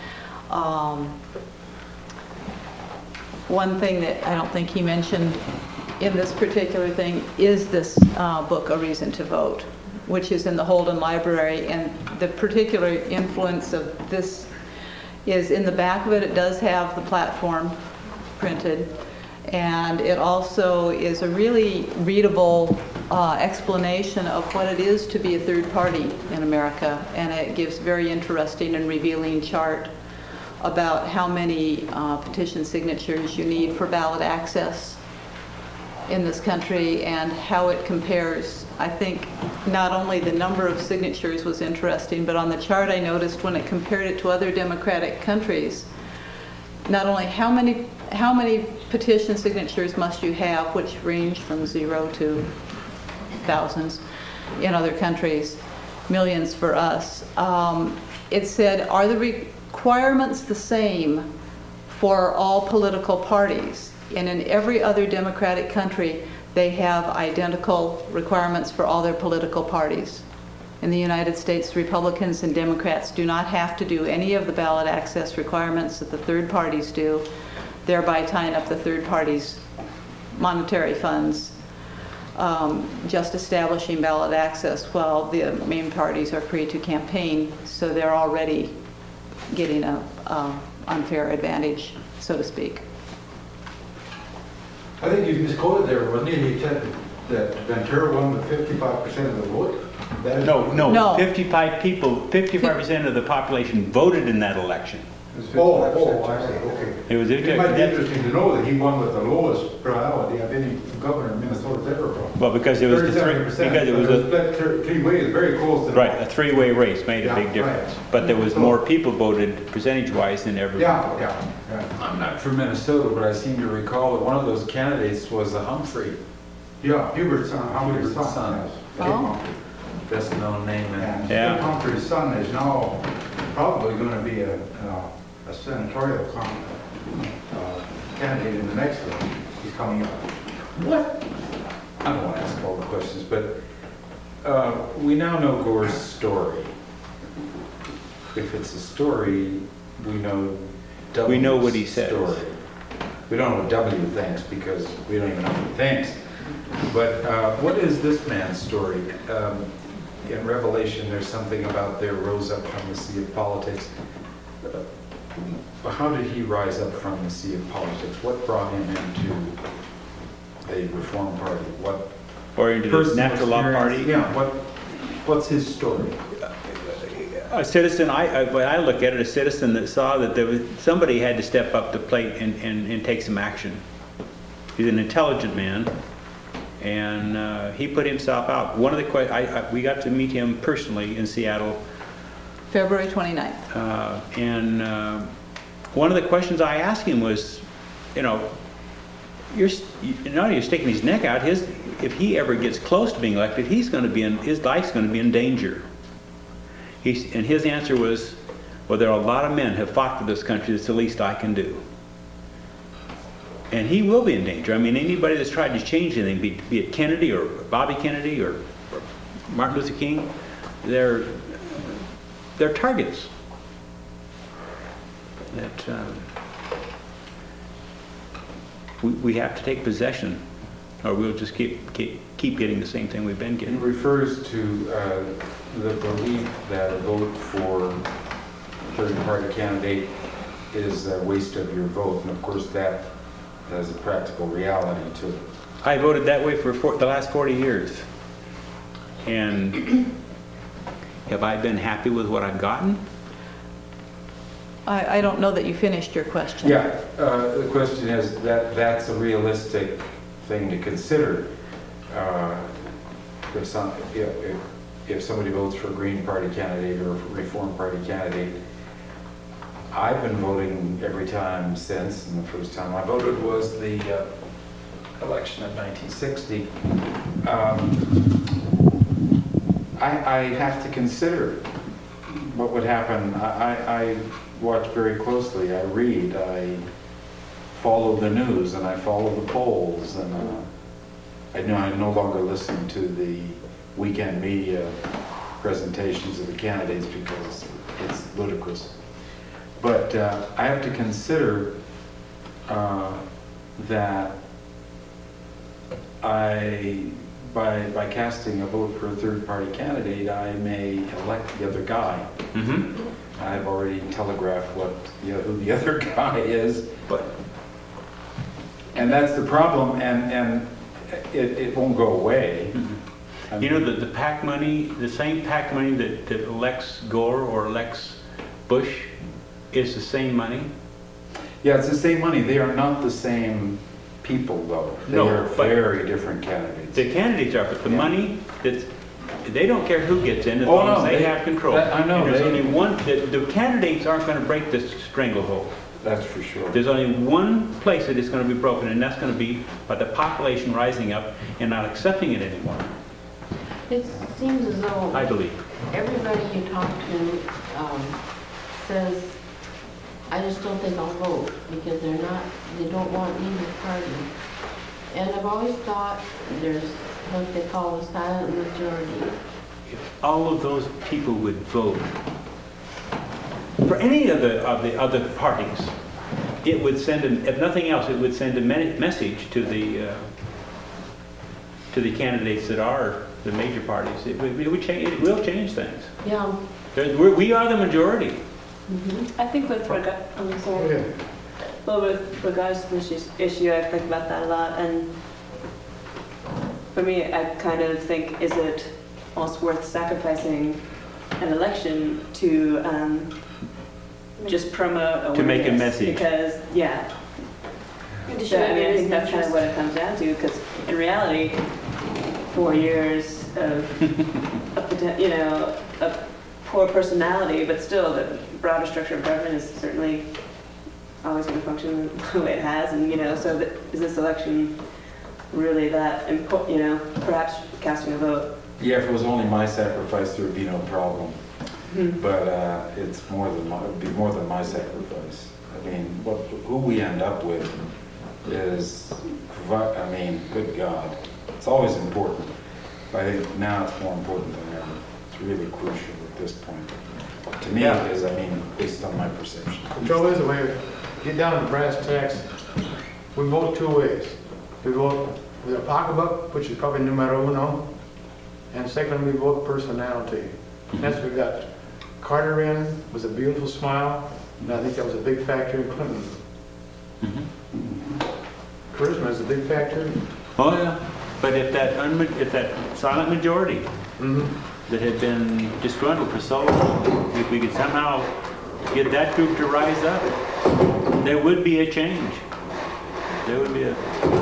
S3: One thing that I don't think he mentioned in this particular thing is this book, A Reason to Vote, which is in the Holden Library, and the particular influence of this is in the back of it. It does have the platform printed, And it also is a really readable explanation of what it is to be a third party in America. And it gives very interesting and revealing chart about how many petition signatures you need for ballot access in this country and how it compares. I think not only the number of signatures was interesting, but on the chart I noticed when it compared it to other democratic countries, not only how many petition signatures must you have, which range from 0 to thousands in other countries, millions for us. It said, are the requirements the same for all political parties? And in every other democratic country, they have identical requirements for all their political parties. In the United States, Republicans and Democrats do not have to do any of the ballot access requirements that the third parties do, thereby tying up the third parties' monetary funds, just establishing ballot access while the main parties are free to campaign, so they're already getting an unfair advantage, so to speak.
S10: I think you misquoted there, wasn't it? You said that Ventura won with 55% of the vote?
S2: No. 55% of the population voted in that election.
S10: I see, okay. It might be interesting to know that he won with the lowest plurality of any governor in Minnesota's ever won.
S2: Well, because it was
S10: three ways, very close to
S2: a three-way race made a big difference. Right. But there was more people voted percentage-wise than ever.
S10: Yeah. I'm not from Minnesota, but I seem to recall that one of those candidates was a Humphrey. Yeah, Hubert's son.
S3: Oh.
S10: Best known name.
S2: Yeah.
S12: Humphrey's son is now probably going to be a senatorial candidate in the next one. He's coming up.
S10: What? I don't want to ask all the questions, but we now know Gore's story. If it's a story, we know W's
S2: we know what he says.
S10: Story. We don't know what W thinks because we don't even know what he thinks. But what is this man's story? In Revelation, there's something about there rose up from the sea of politics. How did he rise up from the sea of politics? What brought him into the Reform Party?
S2: Or into the Natural Law Party?
S10: Yeah. What's his story?
S2: A citizen. When I look at it, a citizen that saw that somebody had to step up to the plate and take some action. He's an intelligent man. And he put himself out. One of the we got to meet him personally in Seattle,
S3: February 29th.
S2: And one of the questions I asked him was, you're sticking his neck out. If he ever gets close to being elected, his life's going to be in danger. And his answer was, well, there are a lot of men who have fought for this country. That's the least I can do. And he will be in danger. I mean, anybody that's tried to change anything, be it Kennedy or Bobby Kennedy or Martin Luther King, they're targets. That we have to take possession, or we'll just keep getting the same thing we've been getting.
S10: It refers to the belief that a vote for a third-party candidate is a waste of your vote, and of course that has a practical reality to it.
S2: I voted that way for the last 40 years. And have I been happy with what I've gotten?
S3: I don't know that you finished your question.
S10: Yeah, the question is that's a realistic thing to consider. If somebody votes for a Green Party candidate or a Reform Party candidate, I've been voting every time since, and the first time I voted was the election of 1960. I have to consider what would happen. I watch very closely. I read. I follow the news, and I follow the polls, and I no longer listen to the weekend media presentations of the candidates because it's ludicrous. But I have to consider that by casting a vote for a third-party candidate, I may elect the other guy.
S2: Mm-hmm.
S10: I've already telegraphed who the other guy is.
S2: But
S10: And that's the problem, and it won't go away.
S2: Mm-hmm. You know, the PAC money, the same PAC money that elects Gore or elects Bush is the same money?
S10: Yeah, it's the same money. They are not the same people, though. They
S2: No,
S10: are
S2: but
S10: very different candidates.
S2: The candidates are, but the money that's, they don't care who gets in as
S10: Oh,
S2: long
S10: no,
S2: as they
S10: they-
S2: have control.
S10: I know,
S2: And there's
S10: they-
S2: only one, the candidates aren't going to break this stranglehold.
S10: That's for sure.
S2: There's only one place that it's going to be broken, and that's going to be by the population rising up and not accepting it anymore,
S13: It seems as though
S2: I believe.
S13: everybody you talk to says, I just don't think I'll vote because they don't want either party. And I've always thought there's what they call a silent majority.
S2: If all of those people would vote for any of the other parties, it would send, if nothing else, it would send a message to the candidates that are the major parties. It will change things.
S13: Yeah.
S2: We are the majority.
S13: Mm-hmm.
S11: I think with I'm sorry. Well, with regards to this issue, I think about that a lot, and for me, I kind of think, is it almost worth sacrificing an election to just promote awareness?
S2: To make a message.
S11: Because, yeah. So, I mean, I think that's kind of what it comes down to, because in reality, 4 years of, a poor personality, but still the broader structure of government is certainly always going to function the way it has, and so is this election really that important? Perhaps casting a vote.
S10: Yeah, if it was only my sacrifice, there would be no problem.
S11: Mm-hmm.
S10: But it would be more than my sacrifice. I mean, who we end up with is, good God, it's always important. But I think now it's more important than ever. It's really crucial at this point. To me, it is, based on my perception.
S7: The trouble is, when we get down to brass tacks, we vote two ways. We vote with a pocketbook, which is probably numero uno, and second, we vote personality. That's what we got. Carter in was a beautiful smile, and I think that was a big factor in Clinton.
S2: Mm-hmm.
S7: Charisma is a big factor.
S2: Oh yeah, but if that silent majority that had been disgruntled for so long, if we could somehow get that group to rise up, there would be a change. There would be a...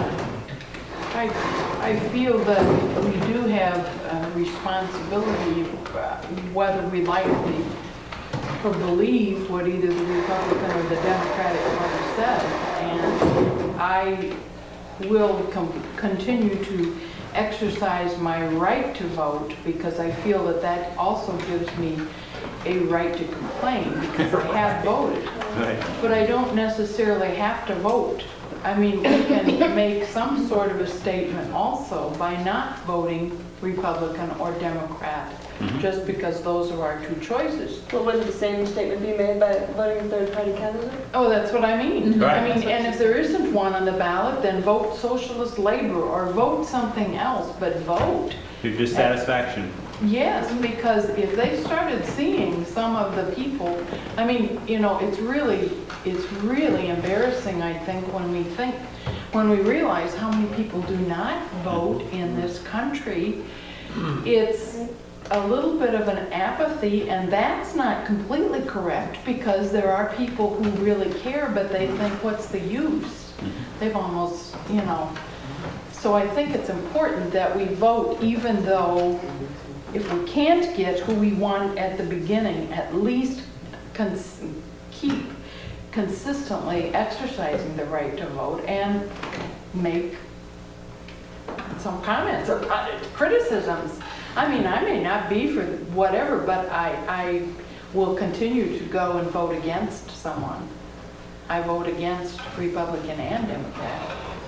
S14: I feel that we do have a responsibility, whether we like or believe what either the Republican or the Democratic Party says. And I will continue to exercise my right to vote because I feel that that also gives me a right to complain because I have voted.
S2: Right.
S14: But I don't necessarily have to vote. I mean, we can make some sort of a statement also by not voting Republican or Democrat, just because those are our two choices.
S11: Well, wouldn't the same statement be made by voting a third-party candidate?
S14: Oh, that's what I mean.
S2: Right.
S14: I mean, and if there isn't one on the ballot, then vote Socialist Labor or vote something else, but vote.
S2: Your dissatisfaction.
S14: Yes, because if they started seeing some of the people, I mean, it's really embarrassing, I think, when we realize how many people do not vote in this country. It's a little bit of an apathy, and that's not completely correct because there are people who really care, but they think, what's the use? They've almost, So I think it's important that we vote, even though if we can't get who we want at the beginning, at least keep consistently exercising the right to vote and make some comments or criticisms. I mean, I may not be for whatever, but I will continue to go and vote against someone. I vote against Republican and Democrat.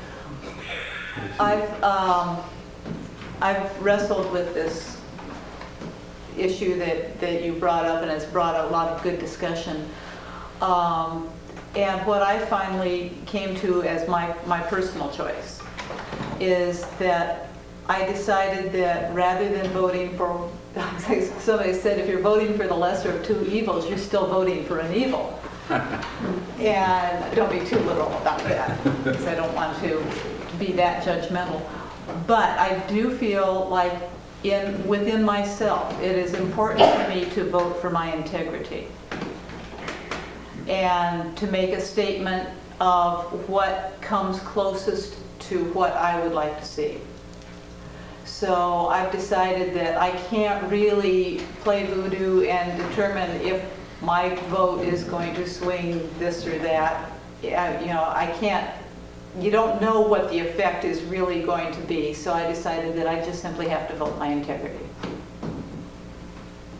S3: I've wrestled with this issue that you brought up, and it's brought a lot of good discussion. And what I finally came to as my personal choice is that I decided that rather than voting for, somebody said, if you're voting for the lesser of two evils, you're still voting for an evil. And don't be too literal about that, because I don't want to be that judgmental. But I do feel like within myself, it is important for me to vote for my integrity and to make a statement of what comes closest to what I would like to see. So I've decided that I can't really play voodoo and determine if my vote is going to swing this or that. I can't, you don't know what the effect is really going to be, so I decided that I just simply have to vote my integrity.